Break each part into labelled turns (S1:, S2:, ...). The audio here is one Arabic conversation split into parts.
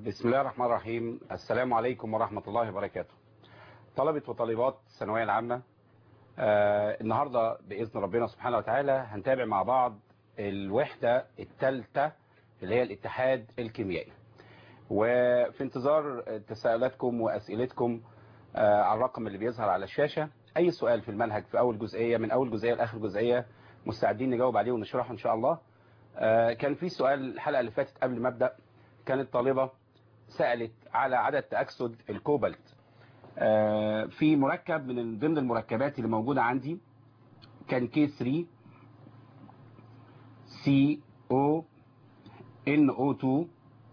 S1: بسم الله الرحمن الرحيم. السلام عليكم ورحمة الله وبركاته. طلبة وطالبات الثانوية العامة، النهاردة بإذن ربنا سبحانه وتعالى هنتابع مع بعض الوحدة الثالثة اللي هي الاتحاد الكيميائي، وفي انتظار تساؤلاتكم وأسئلتكم على الرقم اللي بيظهر على الشاشة. أي سؤال في المنهج في أول جزئية من أول جزئية لآخر جزئية مستعدين نجاوب عليه ونشرحه إن شاء الله. كان في سؤال الحلقة اللي فاتت قبل ما أبدأ، كانت طالبة سألت على عدد تأكسد الكوبالت في مركب من ضمن المركبات اللي موجودة عندي، كان K3 CO NO2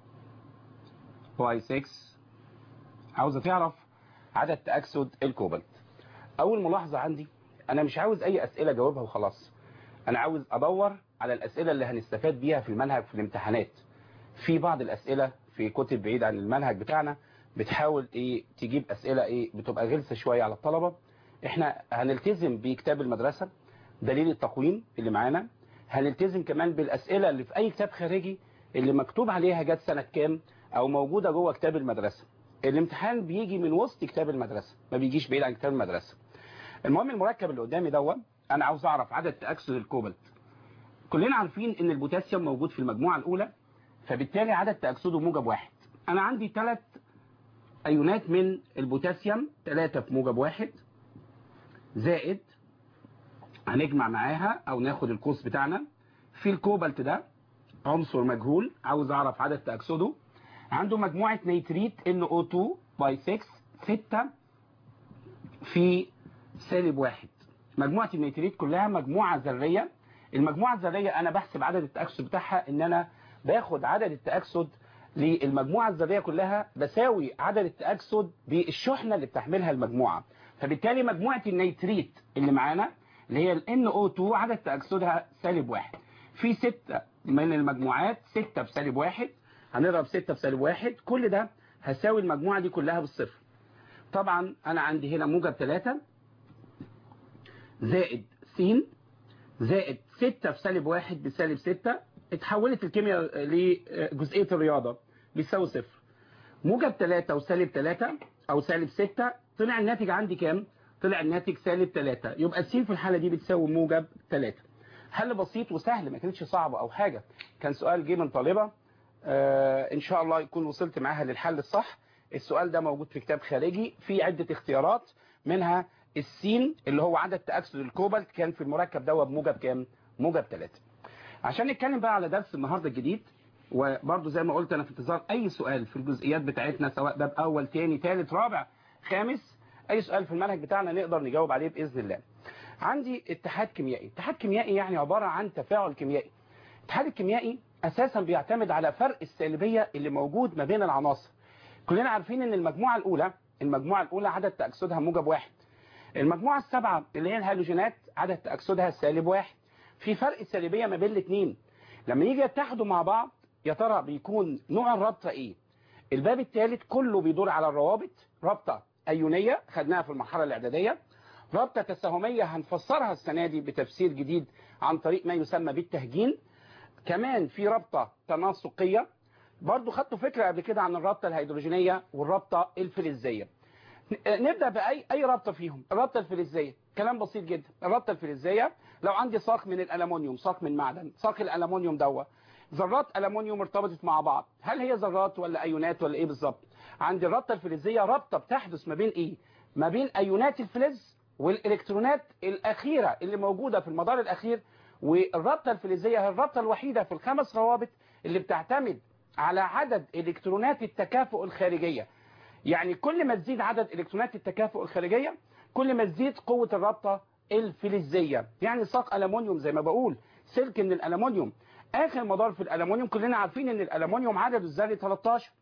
S1: Y6. عاوزة تعرف عدد تأكسد الكوبالت. أول ملاحظة عندي، أنا مش عاوز أي أسئلة جاوبها وخلاص، أنا عاوز أدور على الأسئلة اللي هنستفاد بيها في المنهج في الامتحانات. في بعض الأسئلة في كتب بعيد عن المنهج بتاعنا بتحاول تجيب أسئلة بتبقى غلسة شوية على الطلبة. احنا هنلتزم بكتاب المدرسة، دليل التقويم اللي معانا، هنلتزم كمان بالأسئلة اللي في أي كتاب خارجي اللي مكتوب عليها جت سنة كام أو موجودة جوه كتاب المدرسة. الامتحان بيجي من وسط كتاب المدرسة، ما بيجيش بعيد عن كتاب المدرسة. المهم المركب اللي قدامي أنا عاوز أعرف عدد تأكسد الكوبالت. كلنا عارفين إن البوتاسيوم موجود في المجموعة الأولى، فبالتالي عدد تأكسده موجب 1. أنا عندي 3 أيونات من البوتاسيوم، 3 في موجب 1 زائد، هنجمع معاها أو ناخد القوس بتاعنا في الكوبالت ده عنصر مجهول، عاوز أعرف عدد تأكسده. عنده مجموعة نيتريت NO2 باي 6 في -1. مجموعة النيتريت كلها مجموعة ذرية. المجموعة الذرية أنا بحسب عدد التأكسد بتاعها إن أنا باخد عدد التأكسد للمجموعة الذرية كلها بساوي عدد التأكسد بالشحنة اللي بتحملها المجموعة. فبالتالي مجموعة النيتريت اللي معانا اللي هي ال NO2 عدد تأكسدها -1 في 6 من المجموعات، 6 في -1 هنضرب 6 في -1، كل ده هساوي المجموعة دي كلها بالصفر. طبعا أنا عندي هنا موجب 3 زائد س زائد 6 في -1 ب-6، اتحولت الكيمياء لجزئية الرياضة بيساوي صفر. موجب 3 و-3 أو -6، طلع الناتج عندي كام؟ طلع الناتج -3، يبقى الس في الحالة دي بتساوي موجب 3. حل بسيط وسهل، ما كانتش صعبة أو حاجة، كان سؤال جه من طالبة. إن شاء الله يكون وصلت معاها للحل الصح. السؤال ده موجود في كتاب خارجي في عدة اختيارات، منها السين اللي هو عدد تأكسد الكوبالت كان في المركب ده بموجب كام؟ موجب 3. عشان نتكلم بقى على درس النهارده الجديد، وبرضه زي ما قلت انا في انتظار اي سؤال في الجزئيات بتاعتنا، سواء باب اول تاني تالت رابع خامس، اي سؤال في المنهج بتاعنا نقدر نجاوب عليه باذن الله. عندي اتحاد كيميائي. اتحاد كيميائي يعني عباره عن تفاعل كيميائي. الاتحاد الكيميائي اساسا بيعتمد على فرق السالبيه اللي موجود ما بين العناصر. كلنا عارفين ان المجموعه الاولى عدد تاكسدها موجب 1. المجموعه السابعه اللي هي الهالوجينات عدد تاكسدها -1. في فرق السالبيه ما بين الاثنين، لما يجي يتحدوا مع بعض يا ترى بيكون نوع الرابطه ايه؟ الباب الثالث كله بيدور على الروابط. رابطه ايونيه خدناها في المرحله الاعداديه، رابطه تساهميه هنفسرها السنه دي بتفسير جديد عن طريق ما يسمى بالتهجين. كمان في رابطه تناسقيه، برضو خدتوا فكره قبل كده عن الرابطه الهيدروجينيه والرابطه الفلزيه. نبدأ بأي رابطة فيهم. الرابطة الفلزية كلام بسيط جدا. الرابطة الفلزية لو عندي ساق من الألمونيوم، ساق من معدن، ساق الألمونيوم ذرات ألمونيوم ارتبطت مع بعض، هل هي ذرات ولا أيونات ولا إيه بالظبط؟ عندي الرابطة الفلزية رابطة بتحدث ما بين إيه؟ ما بين أيونات الفلز والإلكترونات الأخيرة اللي موجودة في المدار الأخير. والرابطة الفلزية هي الرابطة الوحيدة في ال5 روابط اللي بتعتمد على عدد إلكترونات التكافؤ الخارجية. يعني كل ما تزيد عدد إلكترونات التكافؤ الخارجية كل ما تزيد قوة الرابطة الفلزية. يعني ساق ألمونيوم زي ما بقول سلك من الألمونيوم، آخر مدار في الألمونيوم كلنا عارفين إن الألمونيوم عدد الذري 13.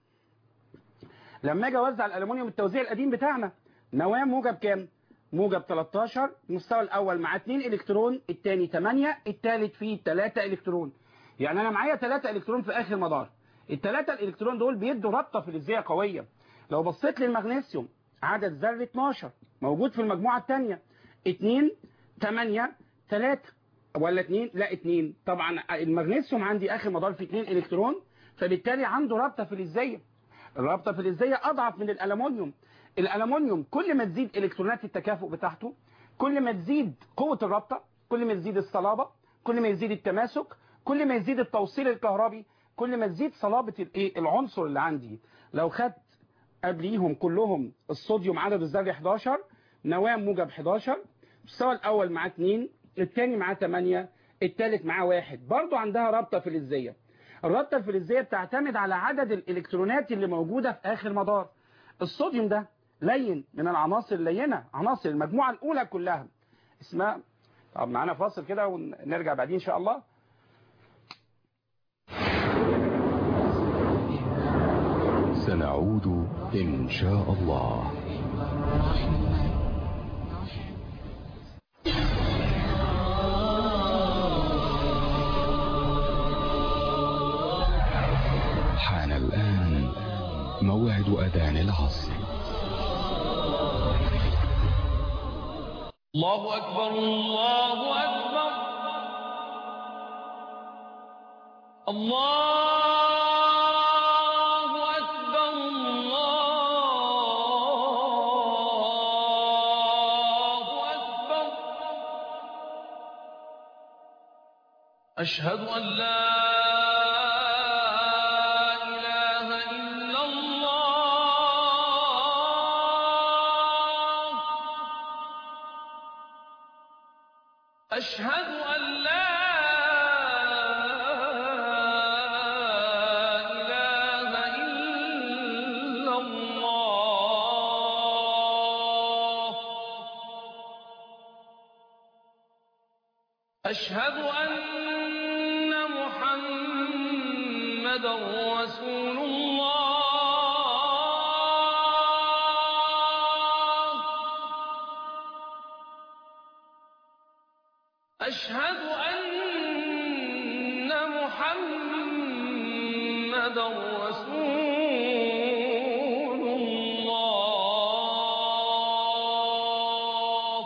S1: لما أجي أوزع الألمونيوم التوزيع القديم بتاعنا، نواة موجب كام؟ موجب 13. المستوى الأول مع 2 إلكترون، الثاني 8، الثالث فيه 3 إلكترون. يعني أنا معايا 3 إلكترون في آخر مدار. ال3 الإلكترون دول بيدوا رابطة فلزية قوية. لو بصيت للمغنيسيوم عدد ذري 12 موجود في المجموعة الثانية، 2 8 3 ولا 2 لا 2. طبعا المغنيسيوم عندي آخر مدار فيه 2 إلكترون، فبالتالي عنده رابطة فلزية. الرابطة الفلزية أضعف من الألمنيوم. الألمنيوم كل ما تزيد إلكترونات التكافؤ بتاعته، كل ما تزيد قوة الرابطة، كل ما تزيد الصلابة، كل ما يزيد التماسك، كل ما يزيد التوصيل الكهربي، كل ما تزيد صلابة العنصر اللي عندي. لو خدت قبليهم كلهم الصوديوم عدد الذري 11، نواة موجب 11، المستوى الأول معاه 2، الثاني معاه 8، الثالث معاه 1، برضو عندها رابطة فلزية. الرابطة الفلزية بتعتمد على عدد الإلكترونات اللي موجودة في آخر مدار. الصوديوم ده لين من العناصر اللينة، عناصر المجموعة الأولى كلها اسمها. طب معانا فاصل كده ونرجع بعدين إن شاء الله.
S2: سنعود إن شاء الله. حان الآن موعد أذان العصر.
S3: الله أكبر الله أكبر الله أكبر الله أكبر. أشهد أن لا إله إلا الله. أشهد أن لا إله إلا الله. أشهد أن محمدا رسول الله. أشهد أن محمدا رسول الله.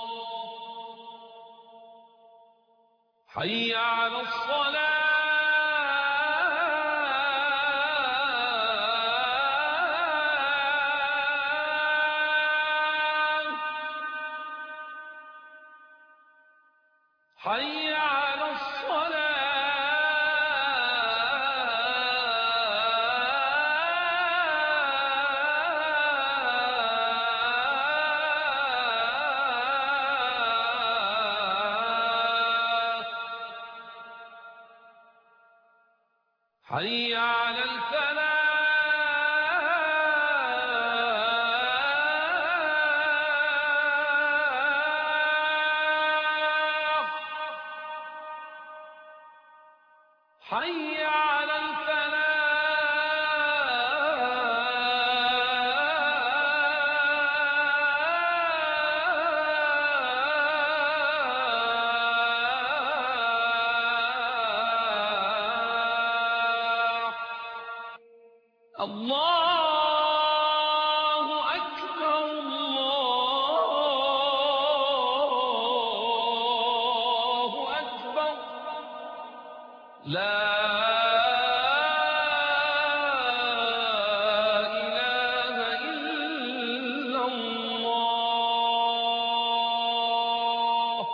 S3: حي على الصلاة. حي على الصلاة. حي على الفلاح. حي على الفلاح. الله أكبر الله أكبر. لا إله إلا الله.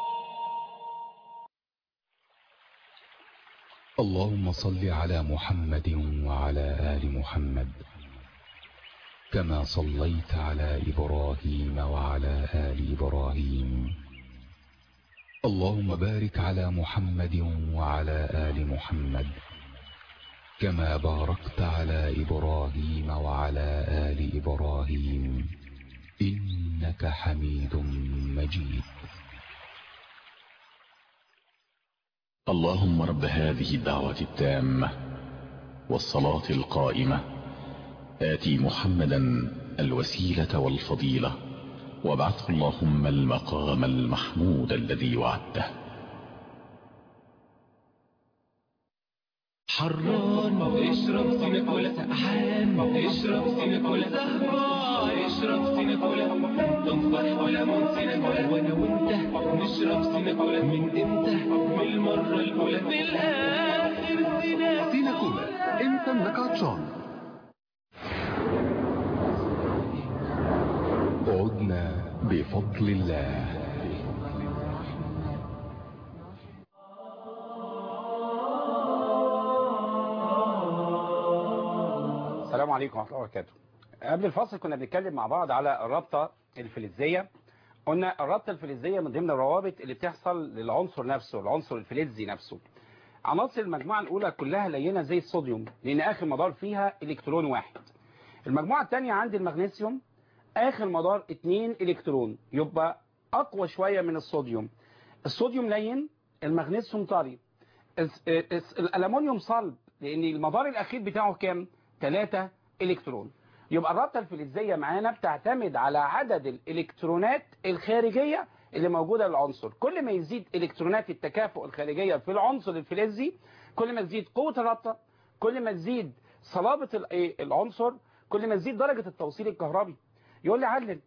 S2: اللهم صل على محمد وعلى آل محمد كما صليت على إبراهيم وعلى آل إبراهيم. اللهم بارك على محمد وعلى آل محمد كما باركت على إبراهيم وعلى آل إبراهيم إنك حميد مجيد.
S4: اللهم رب هذه الدعوة التامة والصلاة القائمة آتي محمدا الوسيلة والفضيلة وابعثه اللهم المقام المحمود الذي وعدته.
S3: حران اشرب سينكولا، سقعان اشرب سينكولا، زهران اشرب سينكولا، تفاح وليمون سينكولا، وانا وانت نشرب سينكولا. من امتى؟ من المرة الأولى، من الآخر سينكولا.
S5: امتى انك عطشان؟
S2: بفضل الله.
S1: السلام عليكم ورحمة الله وبركاته. قبل الفاصل كنا بنتكلم مع بعض على الرابطة الفلزية. قلنا الرابطة الفلزية من ضمن الروابط اللي بتحصل للعنصر نفسه، العنصر الفلزي نفسه. عناصر المجموعة الأولى كلها لينة زي الصوديوم، لأن آخر مدار فيها إلكترون واحد. المجموعة الثانية عند المغنيسيوم آخر مدار 2 إلكترون، يبقى أقوى شوية من الصوديوم. الصوديوم لين، المغنيسيوم طري. الألمونيوم صلب، لأن المدار الأخير بتاعه كام؟ 3 إلكترون. يبقى الرابطة الفلزية معانا بتعتمد على عدد الإلكترونات الخارجية اللي موجودة للعنصر. كل ما يزيد إلكترونات التكافؤ الخارجية في العنصر الفلزي، كل ما تزيد قوة الرابطة، كل ما تزيد صلابة العنصر، كل ما تزيد درجة التوصيل الكهربي. يقول لي علل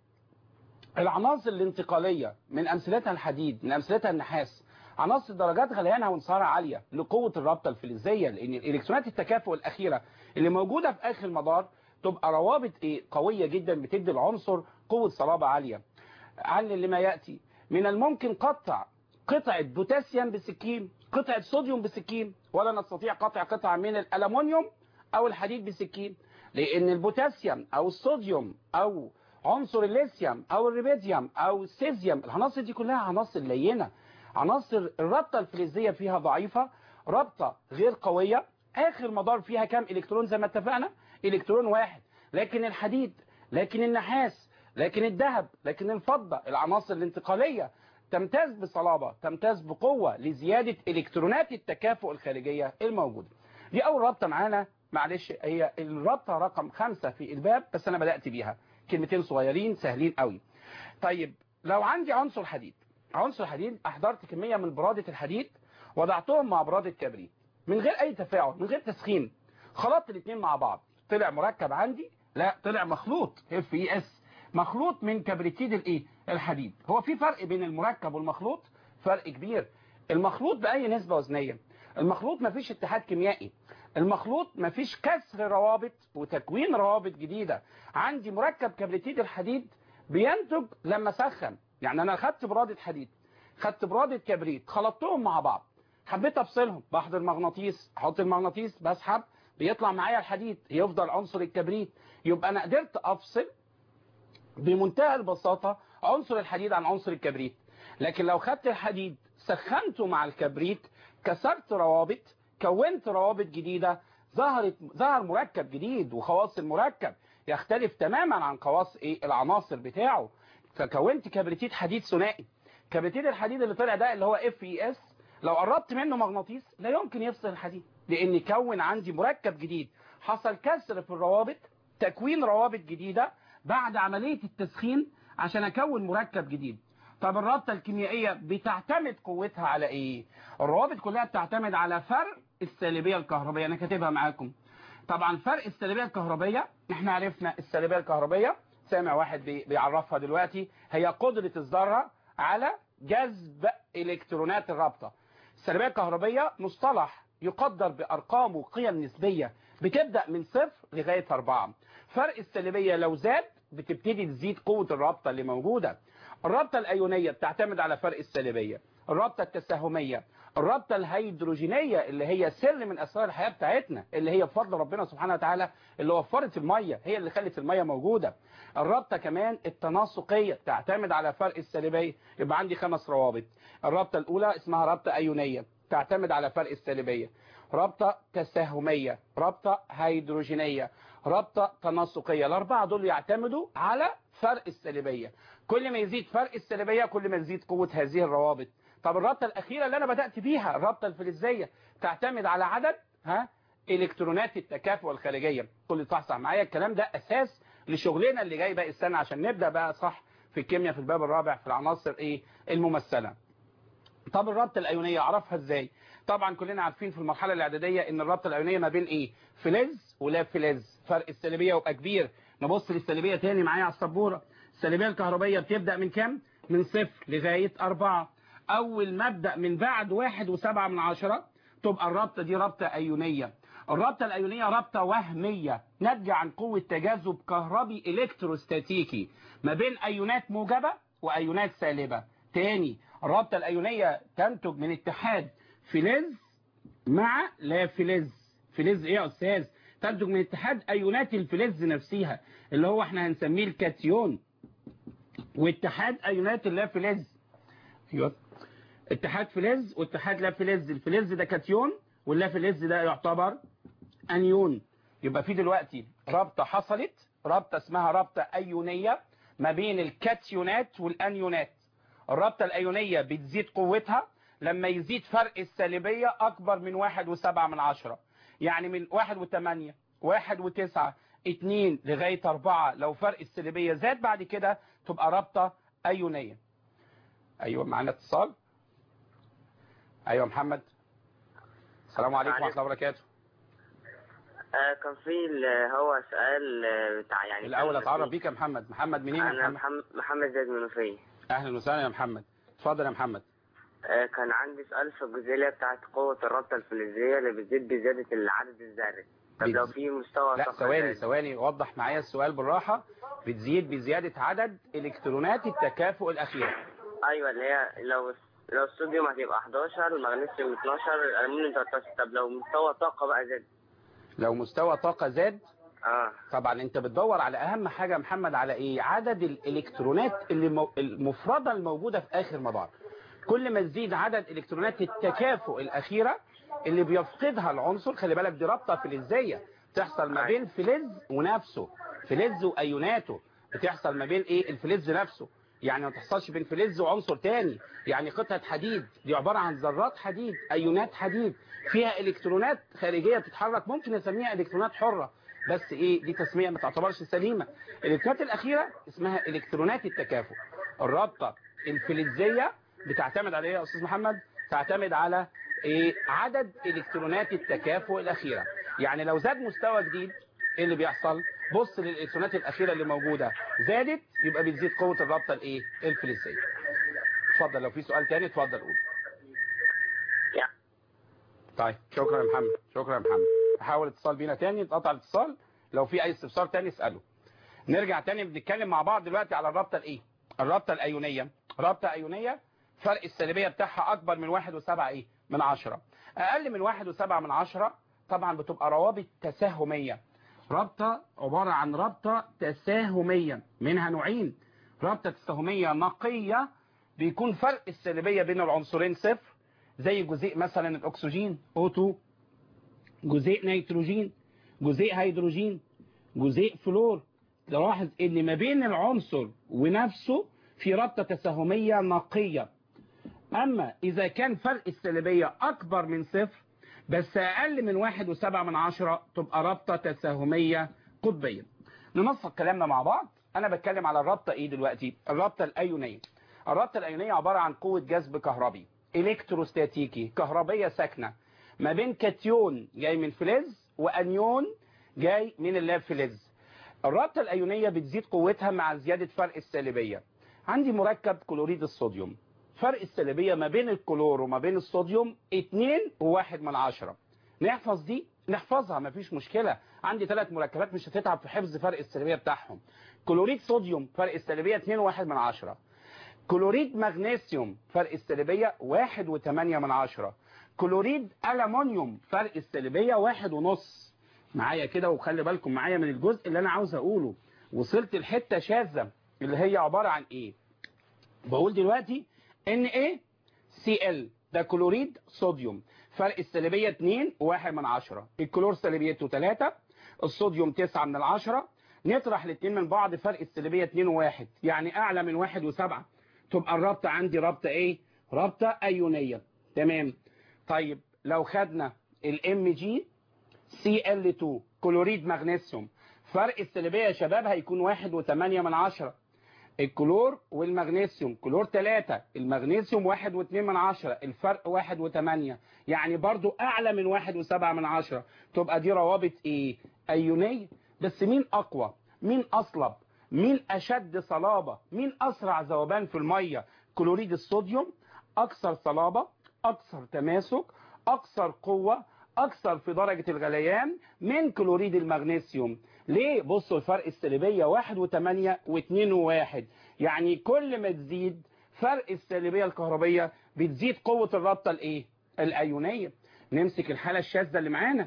S1: العناصر الانتقالية، من أمثلتها الحديد، من أمثلتها النحاس، عناصر درجات غليانها وانصهارها عالية لقوة الرابطة الفلزية، لأن الإلكترونات التكافؤ الأخيرة اللي موجودة في آخر المدار تبقى روابط قوية جدا، بتدي العنصر قوة صلابة عالية. علل لما يأتي: من الممكن قطع قطعة بوتاسيوم بسكين، قطعة صوديوم بسكين، ولا نستطيع قطع قطعة من الألمونيوم أو الحديد بسكين، لأن البوتاسيوم أو الصوديوم أو عنصر الليثيوم أو الريبيديوم أو السيزيوم، العناصر دي كلها عناصر لينة، عناصر الرابطة الفلزية فيها ضعيفة، رابطة غير قوية. آخر مدار فيها كام إلكترون زي ما اتفقنا؟ إلكترون واحد. لكن الحديد، لكن النحاس، لكن الذهب، لكن الفضة، العناصر الانتقالية تمتاز بصلابة، تمتاز بقوة لزيادة إلكترونات التكافؤ الخارجية الموجودة. دي أول رابطة معانا، معلش هي الرابطة رقم 5 في الباب، بس أنا بدأت بيها، كلمتين صغيرين سهلين قوي. طيب لو عندي عنصر حديد، عنصر حديد أحضرت كمية من برادة الحديد، وضعتهم مع برادة كبريت من غير أي تفاعل، من غير تسخين، خلطت الاثنين مع بعض، طلع مركب عندي؟ لا، طلع مخلوط FeS، مخلوط من كبريتيد الحديد. هو في فرق بين المركب والمخلوط؟ فرق كبير. المخلوط بأي نسبة وزنية، المخلوط مفيش اتحاد كيميائي، المخلوط مفيش كسر روابط وتكوين روابط جديدة. عندي مركب كبريتيد الحديد بينتج لما سخن. يعني أنا خدت برادة حديد، خدت برادة كبريت، خلطتهم مع بعض، حبيت أفصلهم، بحضر مغناطيس، أحط المغناطيس، بسحب، بيطلع معايا الحديد، يفضل عنصر الكبريت. يبقى أنا قدرت أفصل بمنتهى البساطة عنصر الحديد عن عنصر الكبريت. لكن لو خدت الحديد سخنته مع الكبريت، كسرت روابط، كونت روابط جديدة، ظهر مركب جديد، وخواص المركب يختلف تماما عن خواص العناصر بتاعه، فكونت كبريتيد حديد ثنائي. كبريتيد الحديد اللي طلع ده اللي هو FeS، لو قربت منه مغناطيس لا يمكن يفصل الحديد، لان كون عندي مركب جديد، حصل كسر في الروابط، تكوين روابط جديدة بعد عملية التسخين عشان اكون مركب جديد. طب الرابطة الكيميائية بتعتمد قوتها على ايه؟ الروابط كلها بتعتمد على فرق السالبية الكهربية. انا كاتبها معاكم. طبعا فرق السالبية الكهربية، احنا عرفنا السالبية الكهربية، سامع واحد بيعرفها دلوقتي، هي قدرة الذرة على جذب الكترونات الرابطة. السالبية الكهربية مصطلح يقدر بأرقام وقيم نسبية بتبدأ من 0 لغاية 4. فرق السالبية لو زاد بتبتدي تزيد قوة الرابطة اللي موجودة. الرابطة الأيونية بتعتمد على فرق السالبية، الرابطة التساهمية، الرابطة الهيدروجينية اللي هي سر من أسرار الحياة بتاعتنا، اللي هي بفضل ربنا سبحانه وتعالى اللي وفرت المية، هي اللي خلت المية موجودة. الرابطة كمان التناسقية تعتمد على فرق السالبية. يبقى عندي 5 روابط. الرابطة الأولى اسمها رابطة أيونية، تعتمد على فرق السالبية. رابطة تساهمية، رابطة هيدروجينية، رابطة تناسقية. الأربعة دول يعتمدوا على فرق السالبية. كل ما يزيد فرق السالبية كل ما يزيد قوة هذه الروابط. طب الرابطة الأخيرة اللي أنا بدأت بيها، الرابطة الفلزية، تعتمد على عدد إلكترونات التكافؤ الخارجية. كل تصحصح معايا الكلام ده أساس لشغلنا اللي جاي باقي السنة، عشان نبدأ بقى صح في الكيمياء في الباب الرابع في العناصر الممثلة. طب الرابطة الأيونية أعرفها إزاي؟ طبعا كلنا عارفين في المرحلة الإعدادية إن الرابطة الأيونية ما بين فلز ولا فلز، فرق السالبية يبقى كبير. نبص للسالبية تاني معايا على السبورة. السالبية الكهربية بتبدأ من كام؟ من 0 لغاية 4. أول ما أبدأ من بعد 1.7 تبقى الرابطة دي رابطة أيونية. الرابطة الأيونية رابطة وهمية ناتجة عن قوة تجاذب كهربي إلكتروستاتيكي ما بين أيونات موجبة وايونات سالبة. تاني، الرابطة الايونية تنتج من اتحاد فلز مع لا فلز. فلز ايه يا استاذ؟ تنتج من اتحاد ايونات الفلز نفسها اللي هو احنا هنسميه الكاتيون، واتحاد ايونات اللا فلز. ايوه، اتحاد فلز واتحاد لا فلز. الفلز ده كاتيون واللا فلز ده يعتبر انيون. يبقى في دلوقتي رابطة حصلت، رابطة اسمها رابطة ايونية ما بين الكاتيونات والانيونات. الرابطة الايونية بتزيد قوتها لما يزيد فرق السالبية اكبر من 1.7، يعني من 1.8 1.9 2 لغاية 4. لو فرق السالبية زاد بعد كده تبقى رابطة ايونية. ايوه معانا اتصال. ايوه محمد. السلام عليكم ورحمة الله وبركاته.
S5: كان في هو سؤال بتاع يعني
S1: الاول اتعرف بيك يا محمد. محمد منين يا محمد؟
S5: انا محمد زيد منوفيه.
S1: اهلا وسهلا يا محمد، اتفضل يا محمد.
S5: كان عندي سؤال في الجزئيه بتاعت قوه الرابطه الفلزيه اللي بتزيد بزياده العدد الذري. طب لو في مستوى
S1: لا ثواني وضح معايا السؤال بالراحه. بتزيد بزياده عدد الكترونات التكافؤ الاخيره.
S5: ايوه، اللي هي لو الصوديوم هتبقى 11، المغنيسيوم 12، الالومنيوم 13. طب لو مستوى طاقه بقى زاد؟
S1: لو مستوى طاقه زاد طبعا انت بتدور على اهم حاجه يا محمد على ايه؟ عدد الالكترونات المفرده الموجوده في اخر مدار. كل ما تزيد عدد الكترونات التكافؤ الاخيره اللي بيفقدها العنصر، خلي بالك دي رابطه فلزيه بتحصل ما بين فلز ونفسه، فلز وايوناته، بتحصل ما بين ايه؟ الفلز نفسه، يعني ما تحصلش بين فلز وعنصر تاني. يعني قطعه حديد دي عباره عن ذرات حديد، ايونات حديد فيها الكترونات خارجيه بتتحرك، ممكن نسميها الكترونات حره، بس ايه؟ دي تسميه ما تعتبرش سليمه. الالكترونات الاخيره اسمها الكترونات التكافؤ. الرابطه الفلزيه بتعتمد على ايه يا استاذ محمد؟ تعتمد على ايه؟ عدد الكترونات التكافؤ الاخيره. يعني لو زاد مستوى جديد ايه اللي بيحصل؟ بص للالكترونات الاخيره اللي موجوده زادت، يبقى بتزيد قوه الرابطه الايه؟ الفلزيه. اتفضل، لو في سؤال تاني اتفضل قول. طيب شكرا يا محمد، شكرا يا محمد. حاول اتصال بينا تاني، اتقطع الاتصال. لو في اي استفسار تاني اساله. نرجع تاني بنتكلم مع بعض دلوقتي على الرابطه الايه؟ الرابطه الايونيه. رابطه ايونيه فرق السالبيه بتاعها اكبر من 1.7 ايه؟ من 10. اقل من 1.7 من 10 طبعا بتبقى روابط تساهميه. رابطه عباره عن رابطه تساهميه، منها نوعين. رابطه تساهميه نقيه بيكون فرق السالبيه بين العنصرين صفر، زي جزيء مثلا الاكسجين O2، جزيء نيتروجين، جزيء هيدروجين، جزيء فلور. تلاحظ ان ما بين العنصر ونفسه في رابطه تساهميه نقيه. اما اذا كان فرق السالبيه اكبر من صفر بس اقل من 1.7 من 10 تبقى رابطه تساهميه قطبيه. ننسق كلامنا مع بعض. انا بتكلم على الرابطه ايه دلوقتي؟ الرابطه الايونيه. الرابطه الايونيه عباره عن قوه جذب كهربي الكتروستاتيكي كهربيه ساكنه ما بين كاتيون جاي من فلز وانيون جاي من اللا فلز. الرابطه الايونيه بتزيد قوتها مع زياده فرق السالبيه. عندي مركب كلوريد الصوديوم، فرق السالبيه ما بين الكلور وما بين الصوديوم 2.1. نحفظ دي؟ نحفظها مفيش مشكله. عندي 3 مركبات مش هتتعب في حفظ فرق السالبيه بتاعهم. كلوريد صوديوم فرق السالبيه 2.1. كلوريد مغنيسيوم فرق السالبيه 1.8. كلوريد ألمونيوم فرق السالبيه 1.5. معايا كده وخلي بالكم معايا من الجزء اللي انا عاوز اقوله. وصلت الحته شاذه اللي هي عباره عن ايه؟ بقول دلوقتي NaCl ده كلوريد صوديوم فرق السالبيه 2.1. الكلور سالبيته 3، الصوديوم 9/10. نطرح الاثنين من بعض فرق السالبيه 2.1، يعني اعلى من 1.7. تبقى الرابطه عندي رابطه ايه؟ رابطه ايونيه. تمام. طيب لو خدنا Mg Cl2 كلوريد مغنيسيوم فرق السالبيه يا شباب هيكون 1.8. الكلور والمغنيسيوم، كلور 3، المغنيسيوم 1.2، الفرق 1.8، يعني برضو اعلى من 1.7. تبقى دي روابط ايه؟ ايونيه. بس مين اقوى؟ مين اصلب؟ مين اشد صلابه؟ مين اسرع ذوبان في الميه؟ كلوريد الصوديوم اكثر صلابه، اكثر تماسك، اكثر قوه، اكثر في درجة الغليان من كلوريد المغنيسيوم. ليه؟ بصوا الفرق السالبية 1 و8 و2 و1، يعني كل ما تزيد فرق السالبية الكهربية بتزيد قوة الرابطة الايه؟ الايونية. نمسك الحالة الشاذة اللي معانا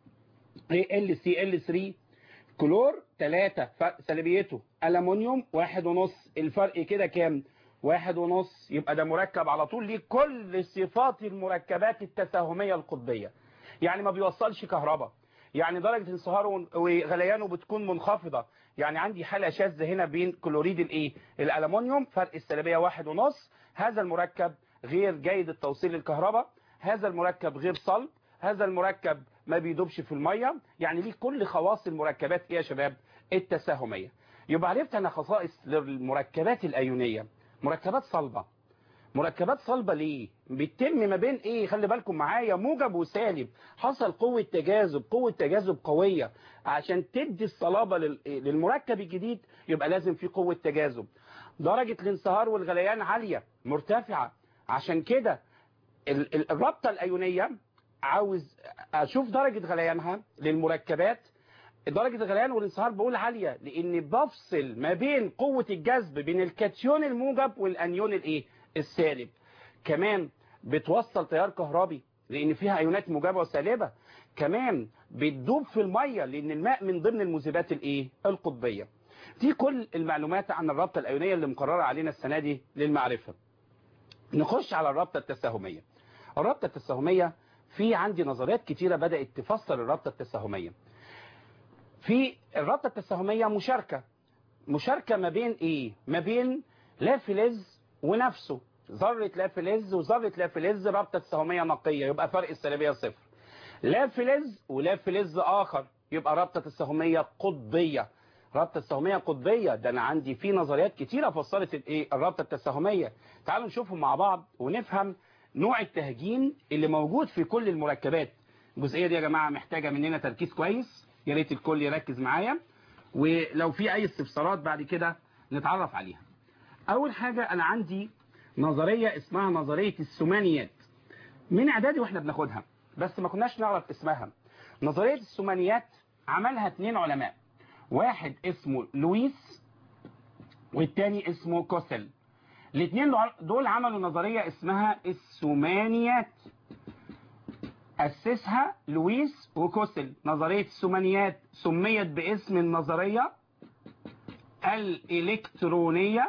S1: AlCl3 كلور 3 فرق سالبيته، ألمونيوم 1.5، الفرق كده كام؟ 1.5. يبقى ده مركب على طول ليه كل صفات المركبات التساهمية القطبية، يعني ما بيوصلش كهرباء، يعني درجة انصهاره وغليانه بتكون منخفضة. يعني عندي حالة شاذة هنا بين كلوريد الايه؟ الألمونيوم، فرق السالبية 1.5. هذا المركب غير جيد التوصيل للكهرباء، هذا المركب غير صلب، هذا المركب ما بيدوبش في المية، يعني ليه كل خواص المركبات ايه يا شباب؟ التساهمية. يبقى عرفت انا خصائص للمركبات الأيونية. مركبات صلبة. مركبات صلبة ليه؟ بتتم ما بين ايه؟ خلي بالكم معايا، موجب وسالب، حصل قوة تجاذب، قوة تجاذب قوية. عشان تدي الصلابة للمركب الجديد يبقى لازم في قوة تجاذب. درجة الانصهار والغليان عالية مرتفعة، عشان كده الرابطة الأيونية عاوز اشوف درجة غليانها للمركبات. درجة الغليان والانصهار بقول عالية لان بفصل ما بين قوة الجذب بين الكاتيون الموجب والانيون الايه؟ السالب. كمان بتوصل تيار كهربي لان فيها ايونات موجبة وسالبة. كمان بتدوب في المية لان الماء من ضمن المذيبات الايه؟ القطبية. دي كل المعلومات عن الرابطة الايونية اللي مقررة علينا السنة دي للمعرفة. نخش على الرابطة التساهمية. الرابطة التساهمية في عندي نظريات كتيرة بدأت تفسر الرابطة التساهمية. في الرابطة التساهمية مشاركة ما بين ايه؟ ما بين لا فلز ونفسه، ذرة لا فلز وذرة لا فلز، رابطة تساهمية نقية يبقى فرق السالبية 0. لا فلز ولا فلز آخر يبقى رابطة تساهمية قطبية. رابطة تساهمية قطبية، ده أنا عندي في نظريات كتيرة فسرت الايه؟ الرابطة التساهمية. تعالوا نشوفهم مع بعض ونفهم نوع التهجين اللي موجود في كل المركبات. الجزئية دي يا جماعة محتاجة مننا تركيز كويس، يا ريت الكل يركز معايا، ولو في أي استفسارات بعد كده نتعرف عليها. أول حاجة أنا عندي نظرية اسمها نظرية الثمانيات، من إعدادي وإحنا بناخدها بس ما كناش نعرف اسمها. نظرية الثمانيات عملها 2 علماء، واحد اسمه لويس والتاني اسمه كوسل. الاثنين دول عملوا نظرية اسمها الثمانيات، أسسها لويس وكوسل. نظرية الثمانيات سميت باسم النظرية الإلكترونية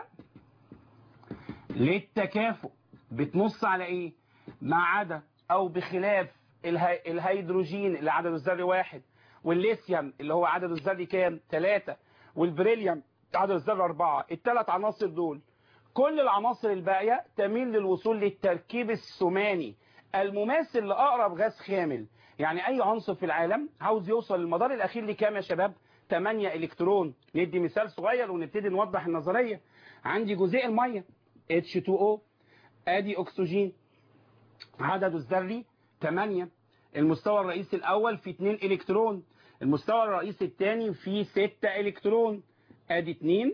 S1: للتكافؤ. بتنص على إيه؟ ما عدا أو بخلاف الهيدروجين اللي عدده الذري 1، والليثيوم اللي هو عدده الذري كام؟ 3، والبريليوم عدد الذري 4. الثلاث عناصر دول كل العناصر الباقية تميل للوصول للتركيب الثماني المماثل لأقرب غاز خامل. يعني أي عنصر في العالم عاوز يوصل للمدار الأخير لكام يا شباب؟ 8 إلكترون. ندي مثال صغير ونبتدي نوضح النظرية. عندي جزيء المية H2O، آدي أكسجين عدده الذري 8. المستوى الرئيسي الأول فيه 2 إلكترون، المستوى الرئيسي الثاني فيه 6 إلكترون، آدي 2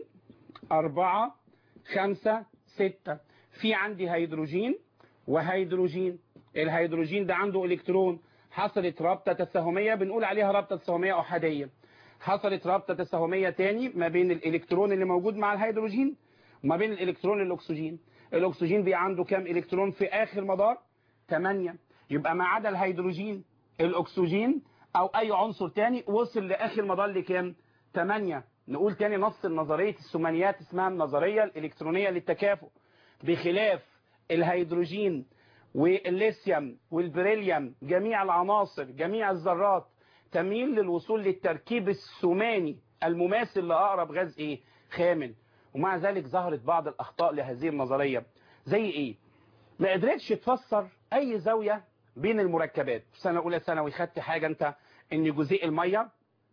S1: 4 5 6. في عندي هيدروجين وهيدروجين، الهيدروجين ده عنده إلكترون، حصلت رابطة تساهمية بنقول عليها رابطة تساهمية أحادية. حصلت رابطة تساهمية تاني ما بين الإلكترون اللي موجود مع الهيدروجين وما بين الإلكترون الأكسجين. الأكسجين بقى عنده كام إلكترون في آخر مدار؟ 8. يبقى ما عدا الهيدروجين الأكسجين أو أي عنصر تاني وصل لآخر مدار لكام؟ 8. نقول تاني نص النظرية الثمانيات اسمها النظرية الإلكترونية للتكافؤ. بخلاف الهيدروجين والليثيوم والبريليوم جميع العناصر جميع الذرات تميل للوصول للتركيب الثماني المماثل لأقرب غاز ايه؟ خامل. ومع ذلك ظهرت بعض الأخطاء لهذه النظرية. زي ايه؟ ما قدرتش تفسر أي زاوية بين المركبات. في سنة أولى ثانوي خدت حاجة أنت إن جزيء المية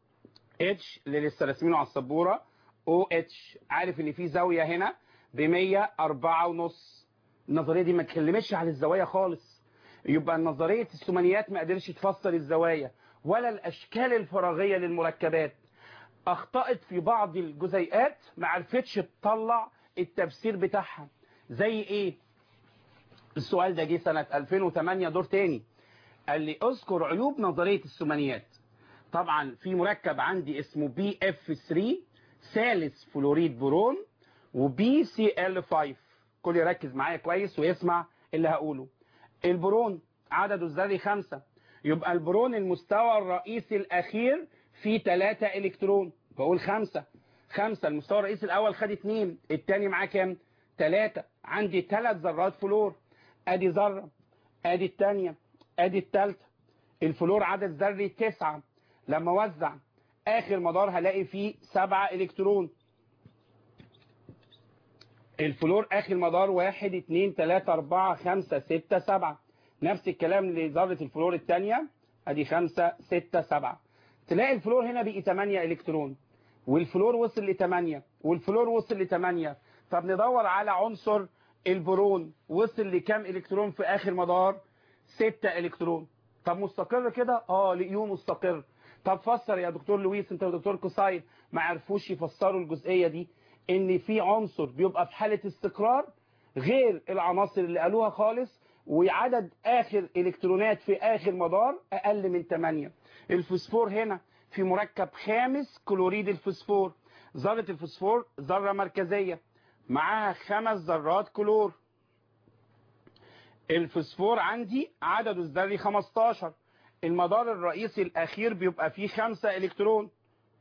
S1: H اللي لسه راسمينه على السبورة OH، عارف إن في زاوية هنا ب 104.5. النظرية دي ما تكلمش على الزوايا خالص. يبقى نظرية الثمانيات ما قدرش تفسر الزوايا ولا الأشكال الفراغية للمركبات. أخطأت في بعض الجزيئات ما عرفتش تطلع التفسير بتاعها. زي إيه؟ السؤال ده جه سنة 2008 دور تاني. قال لي اذكر عيوب نظرية الثمانيات. طبعا في مركب عندي اسمه BF3 ثالث فلوريد برون وBCl5. كل يركز معايا كويس ويسمع اللي هقوله. البرون عدده الذري 5، يبقى البرون المستوى الرئيسي الأخير فيه 3 إلكترون. بقول 5 المستوى الرئيسي الأول خد 2، الثاني معاه كام؟ 3. عندي 3 ذرات فلور، ادي ذرة، ادي الثانية، ادي الثالثة. الفلور عدد ذري 9، لما اوزع اخر مدار هلاقي فيه 7 الكترون. الفلور اخر مدار 1 2 3 4 5 6 7. نفس الكلام لذرة الفلور الثانية، ادي 5 6 7. تلاقي الفلور هنا بقي 8 الكترون، والفلور وصل ل 8، والفلور وصل ل 8. طب ندور على عنصر البرون، وصل لكام الكترون في اخر مدار؟ 6 الكترون. طب مستقر كده؟ لقيوه مستقر. طب فسر يا دكتور لويس انت ودكتور قصير، ما عرفوش يفسروا الجزئيه دي، ان في عنصر بيبقى في حاله استقرار غير العناصر اللي قالوها خالص، وعدد اخر الكترونات في اخر مدار اقل من 8. الفوسفور هنا في مركب خامس كلوريد الفوسفور. ذره الفوسفور ذره مركزيه معاها 5 ذرات كلور. الفوسفور عندي عدده الذري 15، المدار الرئيسي الأخير بيبقى فيه 5 إلكترون.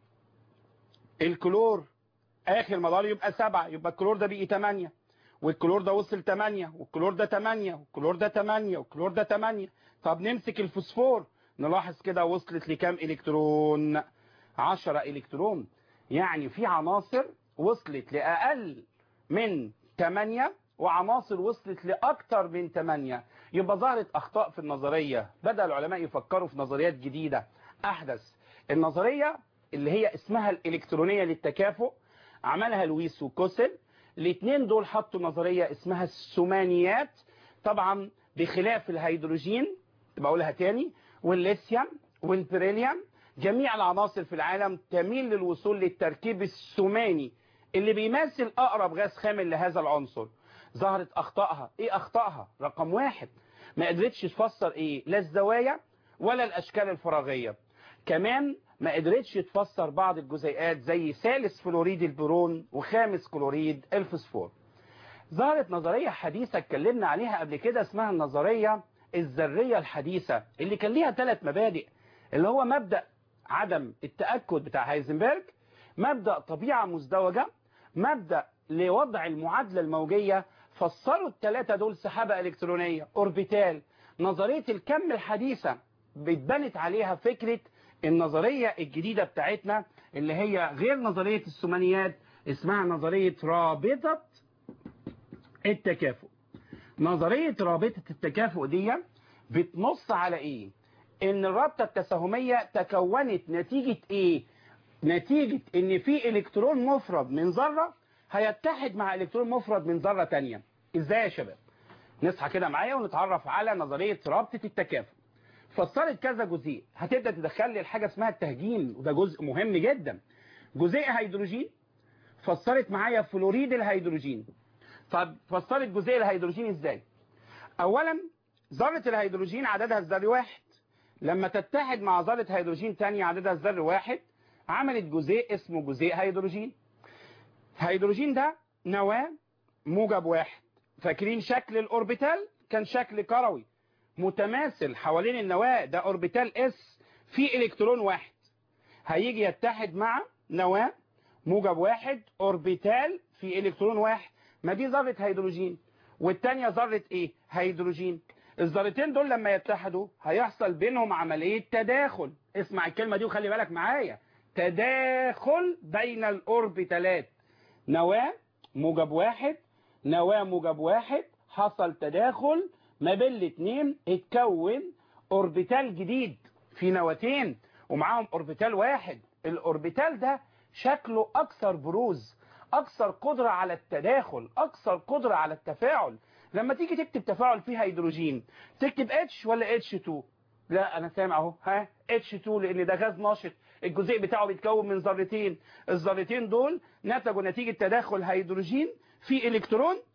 S1: الكلور آخر مدار يبقى 7، يبقى الكلور ده بقي 8، والكلور ده وصل 8، والكلور ده 8، والكلور ده 8، والكلور ده 8. طب نمسك الفوسفور نلاحظ كده وصلت لكام إلكترون؟ 10 إلكترون. يعني في عناصر وصلت لأقل من 8 وعناصر وصلت لأكتر من 8. يبقى ظهرت أخطاء في النظرية، بدأ العلماء يفكروا في نظريات جديدة أحدث. النظرية اللي هي اسمها الإلكترونية للتكافؤ عملها لويس وكوسل. الاثنين دول حطوا نظرية اسمها الثمانيات، طبعا بخلاف الهيدروجين، بقولها تاني، والليثيوم والبريليوم. جميع العناصر في العالم تميل للوصول للتركيب الثماني اللي بيمثل أقرب غاز خامل لهذا العنصر. ظهرت أخطائها. إيه أخطائها؟ رقم 1، ما قدرتش تفسر إيه؟ لا الزوايا ولا الأشكال الفراغية. كمان ما قدرتش تفسر بعض الجزيئات زي ثالث فلوريد البرون وخامس كلوريد الفوسفور. ظهرت نظرية حديثة اتكلمنا عليها قبل كده اسمها النظرية الذرية الحديثة، اللي كان ليها 3 مبادئ، اللي هو مبدأ عدم التأكد بتاع هايزنبرج، مبدأ طبيعة مزدوجة، مبدأ لوضع المعادلة الموجية. فسروا ال3 دول سحابة إلكترونية أوربيتال. نظرية الكم الحديثة بتبنت عليها فكرة النظرية الجديدة بتاعتنا اللي هي غير نظرية الثمانيات، اسمها نظرية رابطة التكافؤ. نظرية رابطة التكافؤ دي بتنص على ايه؟ ان الرابطة التساهمية تكونت نتيجة ايه؟ نتيجة ان في الكترون مفرد من ذرة هيتحد مع الكترون مفرد من ذرة تانية. ازاي يا شباب؟ نصحى كده معايا ونتعرف على نظرية رابطة التكافؤ. فسرت كذا جزيء، هتبدأ تدخل لي الحاجة اسمها التهجين، وده جزء مهم جدا. جزيء هيدروجين، فسرت معايا فلوريد الهيدروجين. طب فسرت جزيء الهيدروجين ازاي؟ اولا ذرة الهيدروجين عددها الذري 1، لما تتحد مع ذرة هيدروجين تانية عددها الذري 1 عملت جزيء اسمه جزيء هيدروجين. هيدروجين ده نواة موجب 1، فاكرين شكل الأوربيتال؟ كان شكل كروي متماثل حوالين النواة، ده أوربيتال اس في إلكترون 1 هيجي يتحد مع نواة موجب 1 أوربيتال في إلكترون 1. ما دي ذرة هيدروجين، والتانية ذرة ايه؟ هيدروجين. الذرتين دول لما يتحدوا هيحصل بينهم عملية تداخل. اسمع الكلمة دي وخلي بالك معايا، تداخل بين الأوربيتالات. نواة موجب 1، نواة موجب 1، حصل تداخل ما بين الاثنين، اتكون أوربيتال جديد في نواتين ومعاهم أوربيتال 1. الأوربيتال ده شكله أكثر بروز، أكثر قدرة على التداخل، أكثر قدرة على التفاعل. لما تيجي تكتب تفاعل فيه هيدروجين تكتب H ولا H2؟ لا أنا سامع أهو، H2 لأن ده غاز نشط، الجزيء بتاعه بيتكون من ذرتين، الذرتين دول نتجوا نتيجة تداخل هيدروجين في إلكترون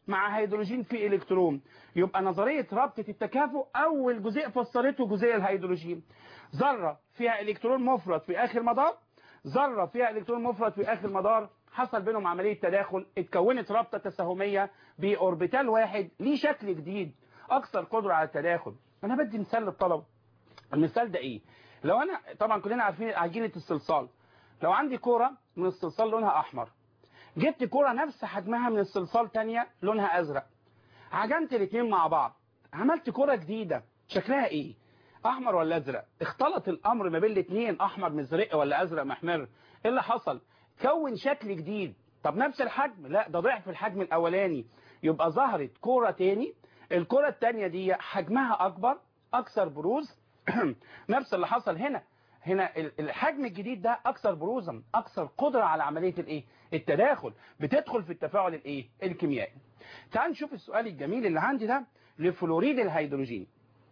S1: مع هيدروجين فيه الكترون. يبقى نظريه رابطه التكافؤ اول جزيء فسرته جزيء الهيدروجين. ذره فيها الكترون مفرد في اخر مدار، ذره فيها الكترون مفرد في اخر مدار، حصل بينهم عمليه تداخل، اتكونت رابطه تساهميه باوربيتال واحد ليه شكل جديد اكثر قدره على التداخل. انا بدي مثال للطلبه. المثال ده ايه؟ لو انا طبعا كلنا عارفين عجينه الصلصال، لو عندي كوره من الصلصال لونها احمر، جبت كوره نفس حجمها من الصلصال تانية لونها ازرق، عجنت الاثنين مع بعض، عملت كوره جديده شكلها ايه؟ احمر ولا ازرق؟ اختلط الامر ما بين الاثنين، احمر مزرق ولا ازرق محمر. ايه اللي حصل؟ كون شكل جديد. طب نفس الحجم؟ لا، ده ضعف الحجم الاولاني. يبقى ظهرت كوره تاني، الكوره الثانيه دي حجمها اكبر اكثر بروز. نفس اللي حصل هنا الحجم الجديد ده اكثر بروزا، اكثر قدره على عمليه الايه؟ التداخل، بتدخل في التفاعل الايه؟ الكيميائي. تعال نشوف السؤال الجميل اللي عندي ده لفلوريد الهيدروجين.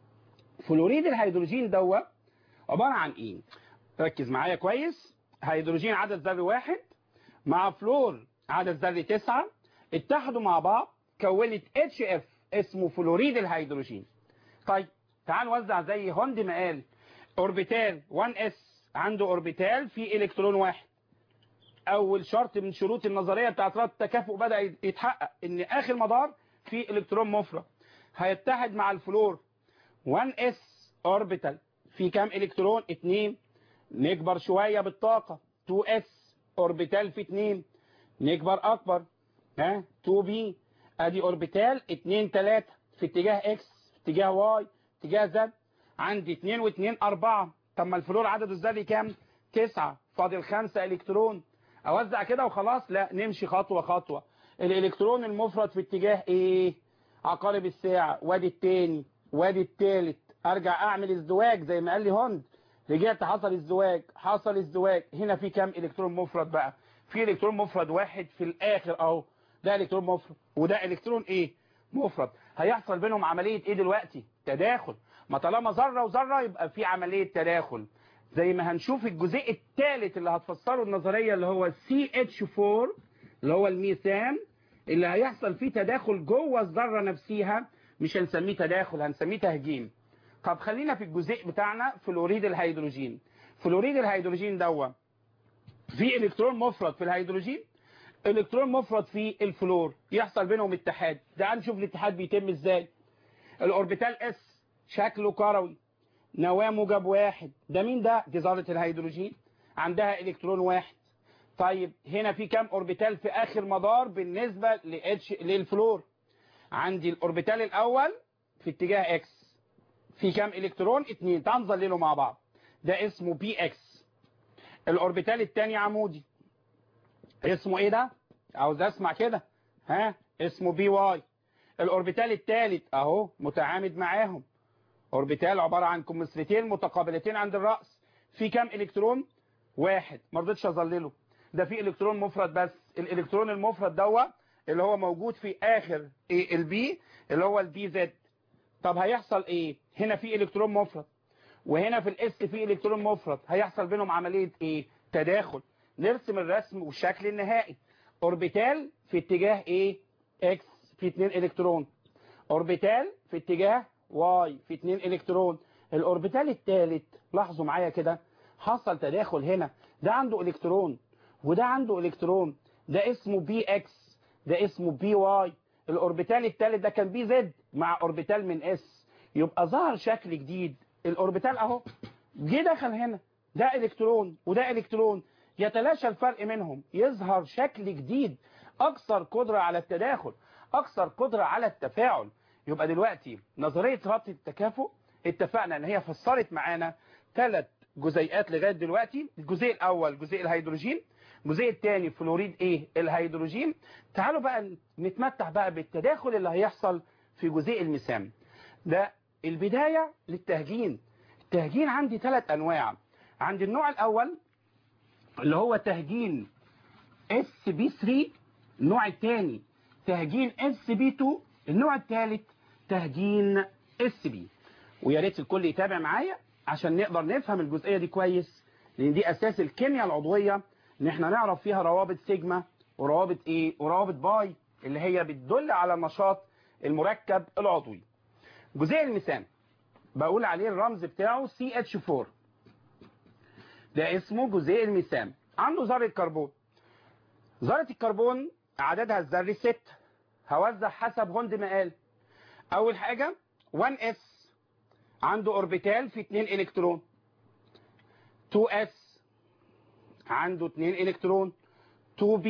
S1: فلوريد الهيدروجين دوا عباره عن ايه؟ ركز معايا كويس. هيدروجين عدد ذري 1 مع فلور عدد ذري 9، اتحدوا مع بعض كونت HF اسمه فلوريد الهيدروجين. طيب تعال نوزع زي هوند ما قال، اوربيتال 1s عنده اوربيتال فيه الكترون واحد. اول شرط من شروط النظريه بتاعت رابطه التكافؤ بدا يتحقق، ان اخر مدار فيه الكترون مفرد، هيتحد مع الفلور 1s اوربيتال في كام الكترون؟ 2. نكبر شويه بالطاقه 2s اوربيتال في 2، نكبر اكبر 2b، ادي اوربيتال 2 3 في اتجاه x، في اتجاه y، اتجاه z. عندي 2 و2 4. طب ما الفلور عدد الذري كام؟ 9، فاضل 5 الكترون. اوزع كده وخلاص؟ لا، نمشي خطوه خطوه. الالكترون المفرد في اتجاه ايه؟ عقارب الساعه، وادي الثاني وادي الثالث. ارجع اعمل ازدواج زي ما قال لي هوند، رجعت حصل ازدواج. هنا في كام الكترون مفرد بقى؟ في الكترون مفرد واحد في الاخر اهو، ده الكترون مفرد وده الكترون ايه؟ مفرد. هيحصل بينهم عمليه ايه دلوقتي؟ تداخل. ما طالما ذره وذره يبقى في عمليه تداخل، زي ما هنشوف الجزيء الثالث اللي هتفسره النظريه اللي هو CH4 اللي هو الميثان، اللي هيحصل فيه تداخل جوه الذره نفسها. مش هنسميه تداخل، هنسميه تهجين. طب خلينا في الجزيء بتاعنا فلوريد الهيدروجين. فلوريد الهيدروجين دوا في الكترون مفرد في الهيدروجين، الكترون مفرد في الفلور، يحصل بينهم اتحاد. تعال نشوف الاتحاد بيتم ازاي. الاوربيتال اس شكله كروي، نواه موجب واحد. ده مين ده؟ دي ذره الهيدروجين عندها الكترون واحد. طيب هنا في كام اوربيتال في اخر مدار بالنسبه للفلور؟ عندي الاوربيتال الاول في اتجاه اكس في كام الكترون؟ 2. تعال نظلله مع بعض، ده اسمه بي اكس. الاوربيتال الثاني عمودي، اسمه ايه ده؟ عاوز اسمع كده، اسمه بي واي. الاوربيتال الثالث اهو متعامد معاهم، اوربيتال عباره عن كمثرتين متقابلتين عند الراس، في كام الكترون؟ واحد. ما رضيتش اظلله، ده في الكترون مفرد بس. الالكترون المفرد دوت اللي هو موجود في اخر البي اللي هو البي زد. طب هيحصل ايه؟ هنا في الكترون مفرد وهنا في الاس في الكترون مفرد، هيحصل بينهم عمليه ايه؟ تداخل. نرسم الرسم والشكل النهائي. اوربيتال في اتجاه ايه؟ اكس في 2 الكترون، اوربيتال في اتجاه واي في 2 الكترون. الاوربيتال الثالث لاحظوا معايا كده، حصل تداخل هنا، ده عنده الكترون وده عنده الكترون، ده اسمه بي اكس ده اسمه بي واي. الاوربيتال الثالث ده كان بي زد مع اوربيتال من اس، يبقى ظهر شكل جديد. الاوربيتال اهو جه دخل هنا، ده الكترون وده الكترون، يتلاشى الفرق منهم، يظهر شكل جديد اكثر قدره على التداخل، اكثر قدره على التفاعل. يبقى دلوقتي نظريه رابطه التكافؤ اتفقنا ان هي فسرت معانا 3 جزيئات لغايه دلوقتي. الجزيء الاول جزيء الهيدروجين، الجزيء الثاني فلوريد ايه؟ الهيدروجين. تعالوا بقى نتمتع بقى بالتداخل اللي هيحصل في جزيء المسام. ده البدايه للتهجين. التهجين عندي 3 انواع. عندي النوع الاول اللي هو تهجين SB3، النوع الثاني تهجين SB2، النوع الثالث تهجين SB. ويا ريت الكل يتابع معايا عشان نقدر نفهم الجزئيه دي كويس، لان دي اساس الكيمياء العضويه، ان احنا نعرف فيها روابط سيجما وروابط ايه وروابط باي اللي هي بتدل على نشاط المركب العضوي. جزيء الميثان بقول عليه الرمز بتاعه CH4، ده اسمه جزيء الميثان. عنده ذرة كربون، ذرة الكربون عددها الذري 6. هوزع حسب غوند ما قال. أول حاجة 1s عنده أوربيتال في 2 إلكترون، 2s عنده 2 إلكترون، 2b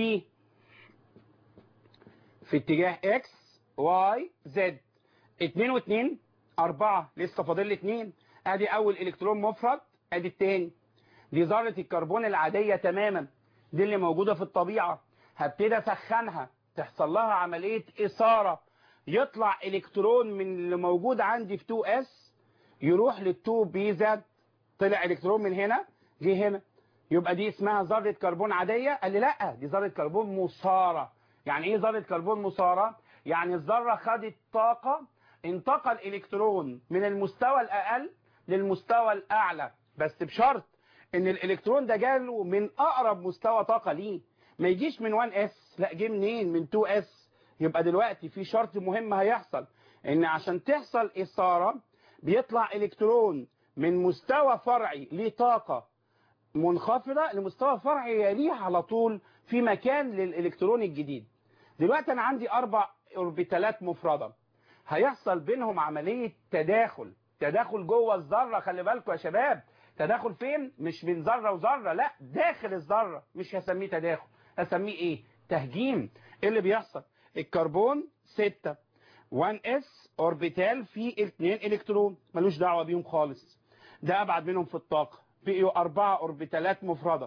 S1: في اتجاه x y z، 2 و2 4، لسه فاضل لي 2. ادي اول الكترون مفرد، ادي الثاني. دي ذره الكربون العاديه تماما، دي اللي موجوده في الطبيعه. هبتدي اسخنها، تحصل لها عمليه اثاره، يطلع الكترون من اللي موجود عندي في 2s يروح لل 2bz، طلع الكترون من هنا جه هنا، يبقى دي اسمها ذره كربون عاديه. قال لي لا، دي ذره كربون مثاره. يعني ايه ذره كربون مثاره؟ يعني الذره خدت طاقه، انتقل الكترون من المستوى الاقل للمستوى الاعلى، بس بشرط ان الالكترون ده جاله من اقرب مستوى طاقه ليه، ما يجيش من 1s، لا جه منين؟ من 2s. يبقى دلوقتي في شرط مهم هيحصل، ان عشان تحصل اثاره بيطلع الكترون من مستوى فرعي ليه طاقه منخفضه لمستوى فرعي يليه على طول في مكان للالكترون الجديد. دلوقتي انا عندي 4 اوربيتالات مفرده، هيحصل بينهم عمليه تداخل جوه الذره. خلي بالكم يا شباب، تداخل فين؟ مش بين ذره وذره، لا داخل الذره. مش هسميه تداخل، هسميه ايه؟ تهجين. ايه اللي بيحصل؟ الكربون 6 1s اوربيتال في 2 الكترون، ملوش دعوه بيهم خالص، ده ابعد منهم في الطاقه. بقيوا 4 اوربيتالات مفرده،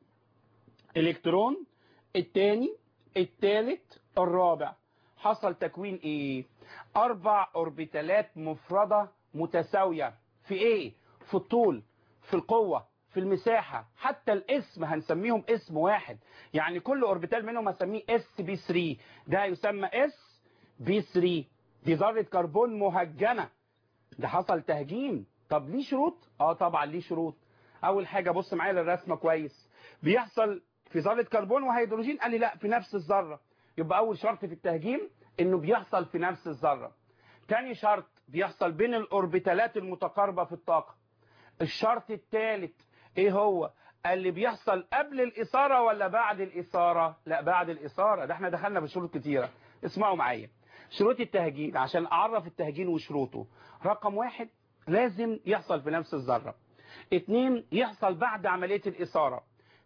S1: الكترون الثاني الثالث الرابع. حصل تكوين ايه؟ 4 اوربيتالات مفردة متساوية في ايه؟ في الطول، في القوة، في المساحة، حتى الاسم هنسميهم اسم واحد. يعني كل اوربيتال منهم هسميه sp3، ده يسمى sp3. دي ذرة كربون مهجنة، ده حصل تهجين. طب ليه شروط؟ طبعا ليه شروط. اول حاجة بص معايا للرسمة كويس، بيحصل في ذرة كربون وهيدروجين. قال لي لا، في نفس الذرة. يبقى اول شرط في التهجين انه بيحصل في نفس الذرة. تاني شرط بيحصل بين الاوربيتالات المتقاربة في الطاقة. الشرط الثالث ايه هو؟ قال لي بيحصل قبل الإثارة ولا بعد الإثارة؟ لا بعد الإثارة. ده احنا دخلنا بشروط كتيرة، اسمعوا معايا. شروط التهجين عشان اعرف التهجين وشروطه: رقم 1 لازم يحصل في نفس الذرة، 2 يحصل بعد عملية الإثارة،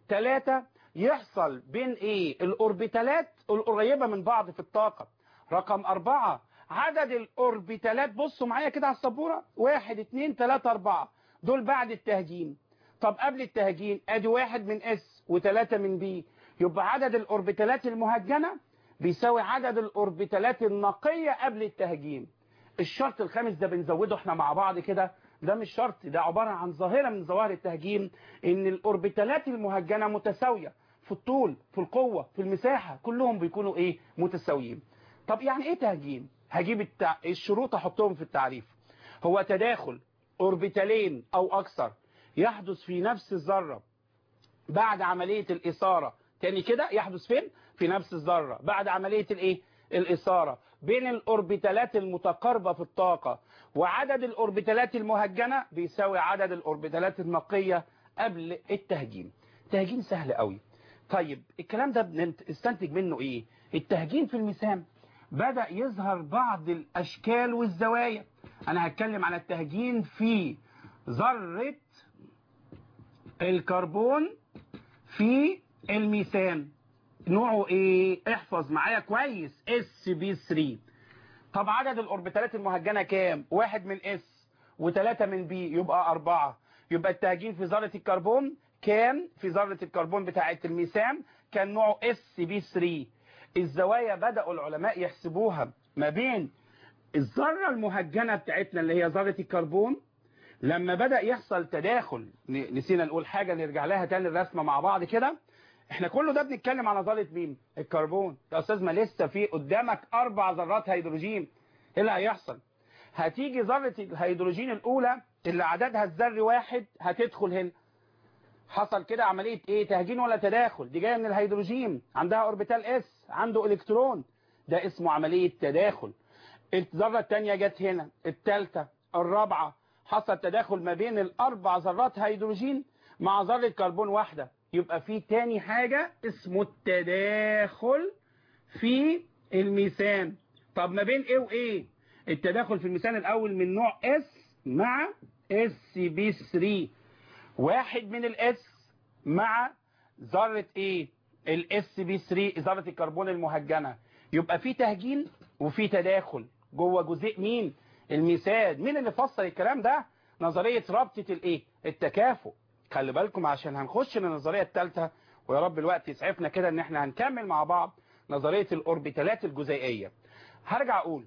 S1: 3 يحصل بين ايه؟ الاوربيتالات القريبة من بعض في الطاقة، رقم 4 عدد الاوربيتالات. بصوا معايا كده على السبورة، 1 2 3 4، دول بعد التهجين. طب قبل التهجين ادي 1 من اس و3 من بي، يبقى عدد الاوربيتالات المهجنة بيساوي عدد الاوربيتالات النقية قبل التهجين. الشرط الخامس ده بنزوده احنا مع بعض كده، ده مش شرط، ده عبارة عن ظاهرة من ظواهر التهجين، ان الاوربيتالات المهجنة متساوية في الطول، في القوة، في المساحة، كلهم بيكونوا ايه؟ متساويين. طب يعني ايه تهجين؟ هجيب الشروط احطهم في التعريف. هو تداخل اوربيتالين او اكثر يحدث في نفس الذرة بعد عملية الإثارة. تاني كده، يحدث فين؟ في نفس الذرة بعد عملية الايه؟ الإثارة، بين الأوربيتالات المتقاربة في الطاقة، وعدد الأوربيتالات المهجنة بيساوي عدد الأوربيتالات النقية قبل التهجين. تهجين سهل قوي. طيب الكلام ده بنستنتج منه ايه؟ التهجين في الميثان بدأ يظهر بعض الأشكال والزوايا. أنا هتكلم عن التهجين في ذرة الكربون في الميثان. نوعه ايه؟ احفظ معايا كويس، sp3. طب عدد الاوربيتالات المهجنة كام؟ 1 من s و3 من b، يبقى 4. يبقى التهجين في ذرة الكربون كان في ذرة الكربون بتاعة الميثان كان نوعه sp3. الزوايا بدأوا العلماء يحسبوها ما بين الذرة المهجنة بتاعتنا اللي هي ذرة الكربون، لما بدأ يحصل تداخل. نسينا نقول حاجة، نرجع لها تاني الرسمة مع بعض كده. احنا كله ده بنتكلم على ذرة مين؟ الكربون. يا استاذ ما لسه في قدامك 4 ذرات هيدروجين. ايه اللي هيحصل؟ هتيجي ذرة الهيدروجين الاولى اللي عددها الذري 1 هتدخل هنا. حصل كده عملية ايه؟ تهجين ولا تداخل؟ دي جاية من الهيدروجين، عندها اوربيتال اس، عنده الكترون، ده اسمه عملية تداخل. الذرة الثانية جت هنا، الثالثة، الرابعة، حصل تداخل ما بين الأربع ذرات هيدروجين مع ذرة كربون واحدة، يبقى في تاني حاجة اسمه التداخل في الميثان. طب ما بين ايه وايه؟ التداخل في الميثان الأول من نوع اس مع sp3، واحد من الاس مع ذرة ايه؟ sp3 ذرة الكربون المهجنة. يبقى في تهجين وفي تداخل جوه جزيء مين؟ الميثان. مين اللي فسر الكلام ده؟ نظرية رابطة الايه؟ التكافؤ. خلي بالكم عشان هنخش للنظرية الثالثة، ويا رب الوقت يسعفنا كده ان احنا هنكمل مع بعض نظرية الاوربيتالات الجزيئية. هرجع اقول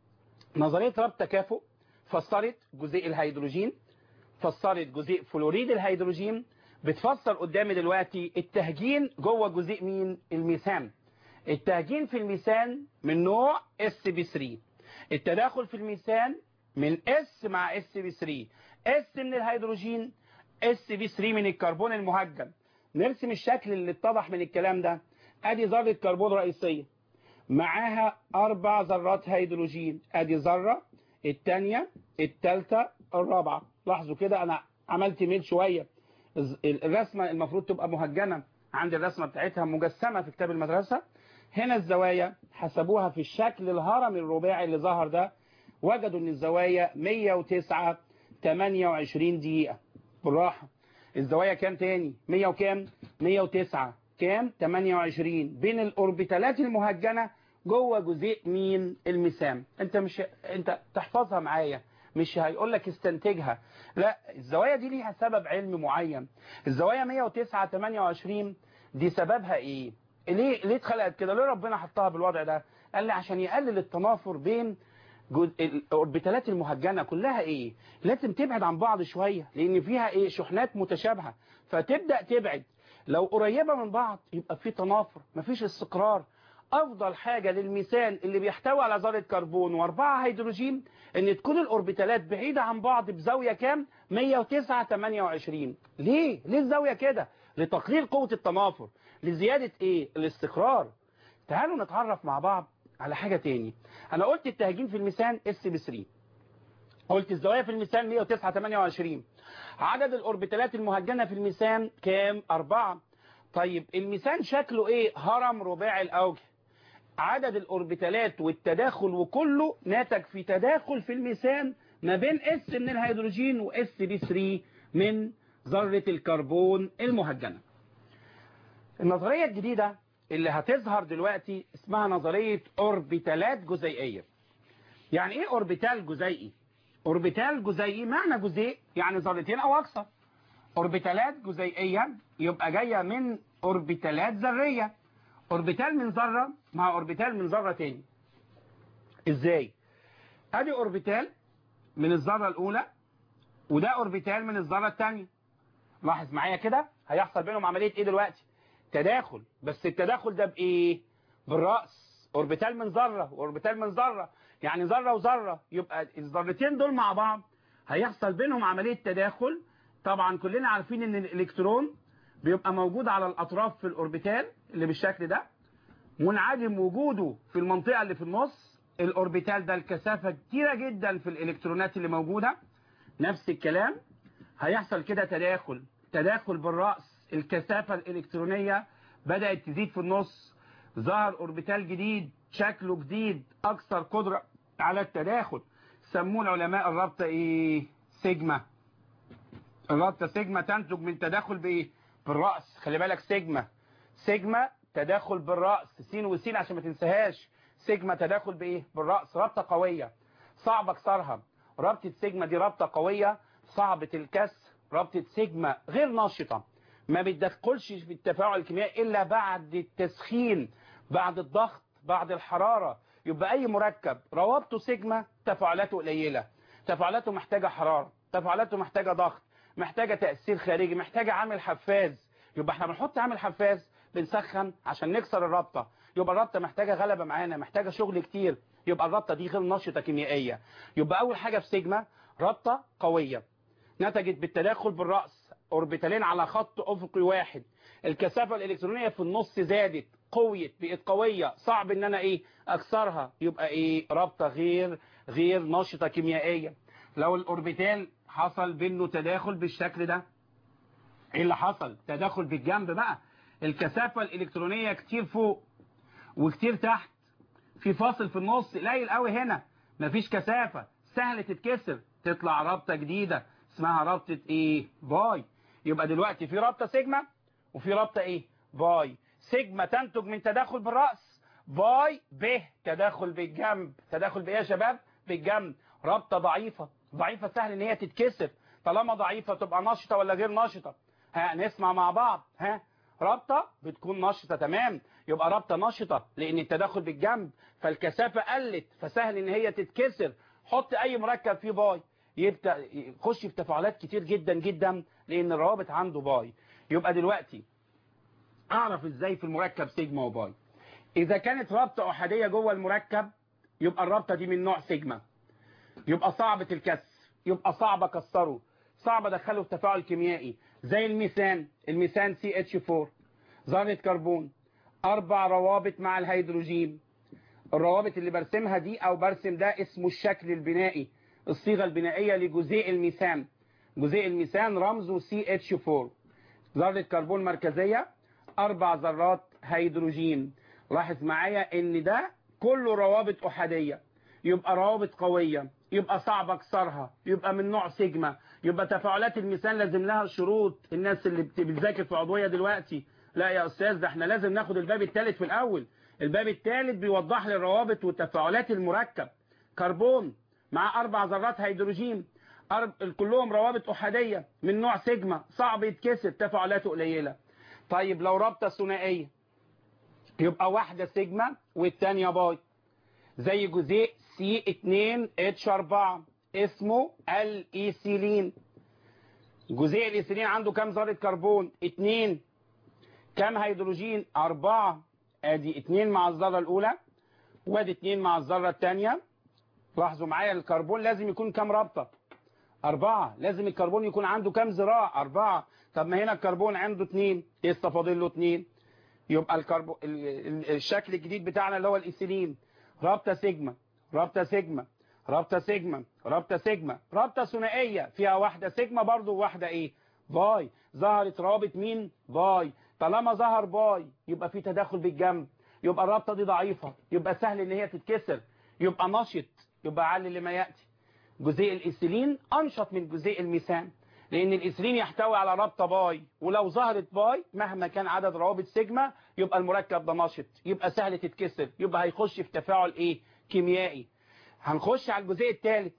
S1: نظرية ربط التكافؤ فسرت جزيء الهيدروجين، فسرت جزيء فلوريد الهيدروجين، بتفسر قدامي دلوقتي التهجين جوه جزيء مين؟ الميثان. التهجين في الميثان من نوع sp3، التداخل في الميثان من S مع sp3، S من الهيدروجين، sp3 من الكربون المهجن. نرسم الشكل اللي اتضح من الكلام ده. ادي ذرة كربون رئيسية معاها 4 ذرات هيدروجين، ادي ذرة، الثانية، الثالثة، الرابعة. لاحظوا كده انا عملت ميل شوية، الرسمة المفروض تبقى مهجنة، عندي الرسمة بتاعتها مجسمة في كتاب المدرسة. هنا الزوايا حسبوها في الشكل الهرمي الرباعي اللي ظهر ده، وجدوا ان الزوايا 109 28 دقيقة. بالراحة، الزوايا كام تاني؟ 100 وكام؟ 109 كام؟ 28 بين الاوربيتالات المهجنة جوه جزيء مين؟ الميثان. انت تحفظها معايا، مش هيقول لك استنتجها، لا، الزوايا دي ليها سبب علمي معين. الزوايا 109 28 دي سببها ايه؟ ليه اتخلقت كده؟ ليه ربنا حطها بالوضع ده؟ قال لي عشان يقلل التنافر بين الاوربيتالات المهجنة كلها. ايه؟ لازم تبعد عن بعض شوية، لان فيها ايه؟ شحنات متشابهة، فتبدأ تبعد. لو قريبة من بعض يبقى في تنافر، مفيش استقرار. افضل حاجة للميثان اللي بيحتوي على ذرة كربون و4 هيدروجين ان تكون الاوربيتالات بعيدة عن بعض بزاوية كام؟ 109 28. ليه الزاوية كده؟ لتقليل قوة التنافر، لزيادة ايه؟ الاستقرار. تعالوا نتعرف مع بعض على حاجة تاني. انا قلت التهجين في الميثان sp3، قلت الزوايا في الميثان 109 28، عدد الاوربيتالات المهجنة في الميثان كام؟ 4. طيب الميثان شكله ايه؟ هرم رباعي الاوجه. عدد الاوربيتالات والتداخل وكله ناتج في تداخل في الميثان ما بين S من الهيدروجين و sp3 من ذرة الكربون المهجنة. النظرية الجديدة اللي هتظهر دلوقتي اسمها نظرية اوربيتالات جزيئية. يعني ايه اوربيتال جزيئي؟ اوربيتال جزيئي معنى جزيء يعني ذرتين او اكثر. اوربيتالات جزيئية يبقى جاية من اوربيتالات ذرية، اوربيتال من ذرة مع اوربيتال من ذرة تاني. ازاي؟ ادي اوربيتال من الذرة الاولى، وده اوربيتال من الذرة الثانية. لاحظ معايا كده هيحصل بينهم عملية ايه دلوقتي؟ تداخل. بس التداخل ده بايه؟ بالرأس. اوربيتال من ذرة واوربيتال من ذرة، يعني ذرة وذرة، يبقى الذرتين دول مع بعض هيحصل بينهم عملية تداخل. طبعا كلنا عارفين ان الالكترون بيبقى موجود على الاطراف في الاوربيتال اللي بالشكل ده، منعدم وجوده في المنطقة اللي في النص. الاوربيتال ده الكثافة كتيرة جدا في الالكترونات اللي موجودة. نفس الكلام هيحصل كده تداخل بالرأس، الكثافة الإلكترونية بدأت تزيد في النص، ظهر أوربيتال جديد شكله جديد أكثر قدرة على التداخل. سموه العلماء الرابطة إيه؟ سيجما. الرابطة سيجما تنتج من تداخل بإيه؟ بالرأس. خلي بالك سيجما تداخل بالرأس، سين وسين عشان ما تنساهاش. سيجما تداخل بإيه؟ بالرأس. رابطة قوية صعب أكسرها. رابطة سيجما دي رابطة قوية صعبة الكسر. رابطة سيجما غير نشطة، ما بتدخلش في التفاعل الكيميائي إلا بعد التسخين، بعد الضغط، بعد الحرارة. يبقى أي مركب روابطه سيجما تفاعلاته قليلة، تفاعلاته محتاجة حرارة، تفاعلاته محتاجة ضغط، محتاجة تأثير خارجي، محتاجة عامل حفاز. يبقى احنا بنحط عامل حفاز بنسخن عشان نكسر الرابطة. يبقى الرابطة محتاجة غلبة معانا، محتاجة شغل كتير. يبقى الرابطة دي غير نشطة كيميائية. يبقى أول حاجة في سيجما رابطة قوية نتجت بالتداخل بالرأس، اوربيتالين على خط افقي واحد، الكثافة الالكترونية في النص زادت، قويت بقت قويه صعب ان انا ايه اكسرها، يبقى ايه رابطه غير نشطه كيميائيا. لو الاوربيتال حصل بينه تداخل بالشكل ده، ايه اللي حصل؟ تداخل بالجنب بقى، الكثافه الالكترونيه كتير فوق وكتير تحت، في فاصل في النص قليل قوي هنا، مفيش كثافه، سهل تتكسر، تطلع رابطه جديده اسمها رابطه ايه؟ باي. يبقى دلوقتي في رابطه سيجما وفي رابطه ايه؟ باي. سيجما تنتج من تداخل بالراس، باي ب تداخل بالجنب. تداخل بايه يا شباب؟ بالجنب. رابطه ضعيفه سهل ان هي تتكسر، طالما ضعيفه تبقى نشطه ولا غير نشطه؟ نسمع مع بعض. رابطه بتكون نشطه، تمام، يبقى رابطه نشطه لان التداخل بالجنب فالكثافه قلت فسهل ان هي تتكسر. حط اي مركب فيه باي يبدا يخش في تفاعلات كتير جدا جدا لان الروابط عنده باي. يبقى دلوقتي اعرف ازاي في المركب سيجما وباي؟ اذا كانت رابطه احاديه جوه المركب يبقى الرابطه دي من نوع سيجما، يبقى صعبه الكسر، يبقى صعب اكسره، صعب ادخله في تفاعل كيميائي. زي الميثان CH4 ذره كربون 4 روابط مع الهيدروجين. الروابط اللي برسمها دي او برسم ده اسمه الشكل البنائي، الصيغه البنائيه لجزيء الميثان. جزيء الميثان رمزه CH4 ذره كربون مركزيه 4 ذرات هيدروجين. لاحظ معايا ان ده كله روابط احاديه، يبقى روابط قويه، يبقى صعب اكسرها، يبقى من نوع سيجما. يبقى تفاعلات الميثان لازم لها شروط. الناس اللي بتذاكر في عضويه دلوقتي، لا يا استاذ ده احنا لازم ناخد الباب الثالث في الاول. الباب الثالث بيوضح لي الروابط وتفاعلات المركب. كربون مع 4 ذرات هيدروجين، كلهم روابط احاديه من نوع سيجما، صعب يتكسر، تفاعلاته قليله. طيب لو رابطه ثنائيه يبقى واحده سيجما والثانيه باي، زي جزيء C2H4 اسمه الايثيلين. جزيء الايثيلين عنده كام ذره كربون؟ 2. كام هيدروجين؟ 4. ادي 2 مع الذره الاولى وادي 2 مع الذره الثانيه. لاحظوا معايا الكربون لازم يكون كام رابطه؟ 4. لازم الكربون يكون عنده كام ذراع؟ 4. طب ما هنا الكربون عنده 2، لسه فاضل له 2. يبقى الكربون الشكل الجديد بتاعنا اللي هو الايثيلين رابطه سيجما، رابطه سيجما، رابطه سيجما، رابطه سيجما، رابطه ثنائيه فيها واحده سيجما برضو وواحده ايه؟ باي. ظهرت رابط مين؟ باي. طالما ظهر باي يبقى في تداخل بالجنب، يبقى الرابطه دي ضعيفه، يبقى سهل ان هي تتكسر، يبقى نشط، يبقى علل لما ياتي. جزيء الايثيلين انشط من جزيء الميثان لان الايثيلين يحتوي على رابطه باي، ولو ظهرت باي مهما كان عدد روابط سيجما يبقى المركب ده نشط، يبقى سهل تتكسر، يبقى هيخش في تفاعل ايه؟ كيميائي. هنخش على الجزيء الثالث.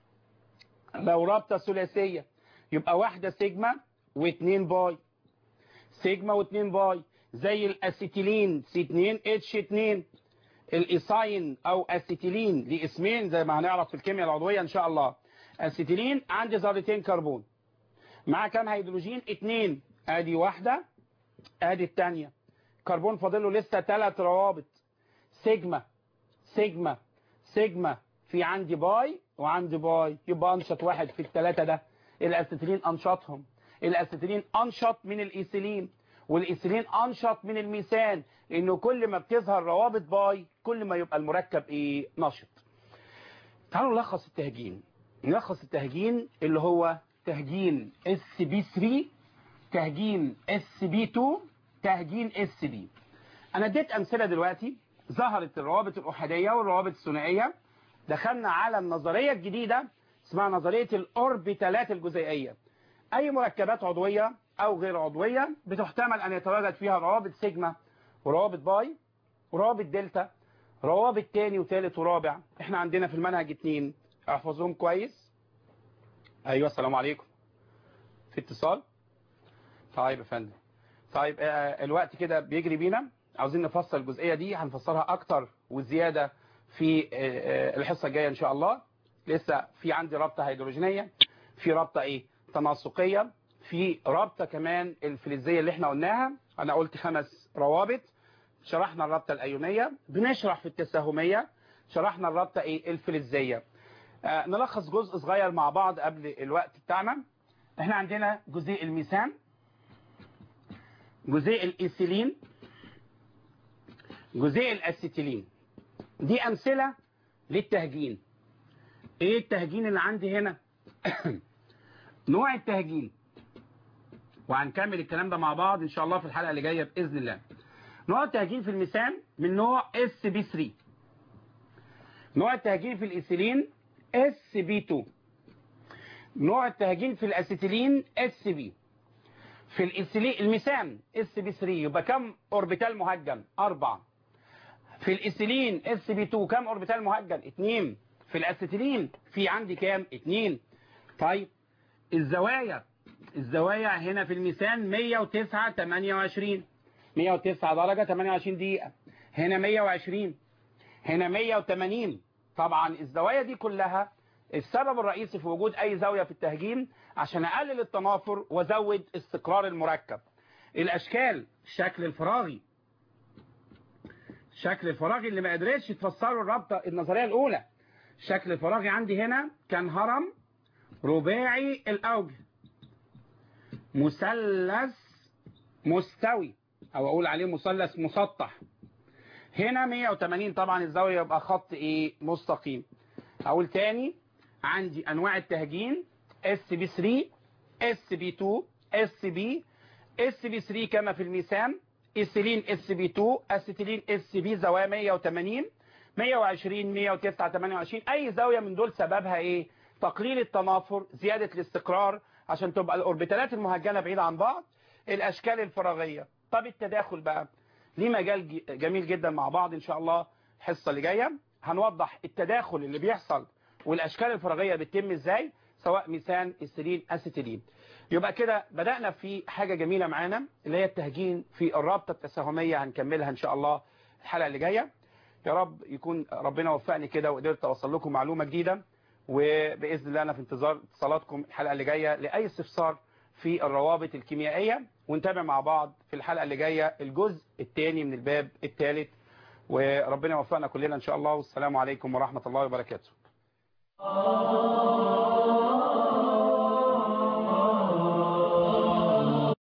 S1: لو رابطه ثلاثيه يبقى واحده سيجما واثنين باي، سيجما واثنين باي، زي الاسيتيلين C2H2. الايثاين او اسيتيلين ليه اسمين زي ما هنعرف في الكيمياء العضويه ان شاء الله. اسيتيلين عندي ذرتين كربون مع كام هيدروجين؟ 2. ادي واحده ادي الثانيه، كربون فاضل له لسه 3 روابط. سيجما سيجما سيجما، في عندي باي وعندي باي، يبقى انشط واحد في الثلاثه ده. الاسيتيلين انشطهم، الاسيتيلين انشط من الايثيلين والايثيلين انشط من الميثان، لانه كل ما بتظهر روابط باي كل ما يبقى المركب ايه؟ نشط. تعالوا نلخص التهجين. نلخص التهجين اللي هو تهجين SB3، تهجين SB2، تهجين SB. انا اديت امثله دلوقتي، ظهرت الروابط الاحاديه والروابط الثنائيه. دخلنا على النظريه الجديده اسمها نظريه الاوربيتالات الجزيئيه. اي مركبات عضويه او غير عضويه بتحتمل ان يتواجد فيها روابط سيجما وروابط باي وروابط دلتا، روابط تاني وثالث ورابع. احنا عندنا في المنهج 2 احفظهم كويس. ايوه السلام عليكم، في اتصال؟ طيب يا فندم. طيب الوقت كده بيجري بينا، عاوزين نفصل الجزئيه دي، هنفسرها اكتر وزياده في الحصه الجايه ان شاء الله. لسه في عندي رابطه هيدروجينيه، في رابطه ايه؟ تناسقيه، في رابطه كمان الفلزيه اللي احنا قلناها. انا قلت 5 روابط. شرحنا الرابطه الايونيه، بنشرح في التساهميه، شرحنا الرابطه ايه؟ الفلزيه. نلخص جزء صغير مع بعض قبل الوقت بتاعنا. احنا عندنا جزيء الميثان، جزيء الايثيلين، جزيء الاسيتيلين. دي امثله للتهجين. ايه التهجين اللي عندي هنا؟ نوع التهجين، وهنكمل الكلام ده مع بعض ان شاء الله في الحلقه اللي جايه باذن الله. نوع التهجين في الميثان من نوع SB3. نوع التهجين في الايثيلين SB2. نوع التهجين في الاسيتيلين SB. في الايثيلين الميثان SB3 يبقى كم اوربيتال مهجن؟ 4. في الايثيلين SB2 كم اوربيتال مهجن؟ 2. في الاسيتيلين في عندي كام؟ 2. طيب الزوايا هنا في الميثان 109 28. 109 درجة 28 دقيقة. هنا 120. هنا 180. طبعا الزوايا دي كلها السبب الرئيسي في وجود اي زاوية في التهجين عشان اقلل التنافر وازود استقرار المركب. الاشكال، الشكل الفراغي اللي ما قدرتش تفسره الرابطة النظرية الاولى. الشكل الفراغي عندي هنا كان هرم رباعي الاوجه، مثلث مستوي، او اقول عليه مثلث مسطح. هنا 180 طبعا الزاويه يبقى خط ايه؟ مستقيم. اقول تاني، عندي انواع التهجين SB3 SB2 SB. SB3 كما في الميثان، ايثيلين SB2 اسيتيلين SB، زوايا 180 120 109 28. اي زاويه من دول سببها ايه؟ تقليل التنافر، زياده الاستقرار عشان تبقى الاوربيتالات المهجنه بعيده عن بعض. الاشكال الفراغيه. طب التداخل بقى ليه مجال جميل جدا مع بعض ان شاء الله. الحصه اللي جايه هنوضح التداخل اللي بيحصل والاشكال الفراغيه بتتم ازاي، سواء ميثان ايثيلين اسيتيلين. يبقى كده بدانا في حاجه جميله معانا اللي هي التهجين في الرابطه التساهميه. هنكملها ان شاء الله الحلقه اللي جايه. يا رب يكون ربنا وفقني كده وقدرت اوصل لكم معلومه جديده، وباذن الله انا في انتظار اتصالاتكم الحلقه اللي جايه لاي استفسار في الروابط الكيميائيه، ونتابع مع بعض في الحلقه اللي جايه الجزء الثاني من الباب الثالث. وربنا يوفقنا كلنا ان شاء الله. والسلام عليكم ورحمه الله وبركاته.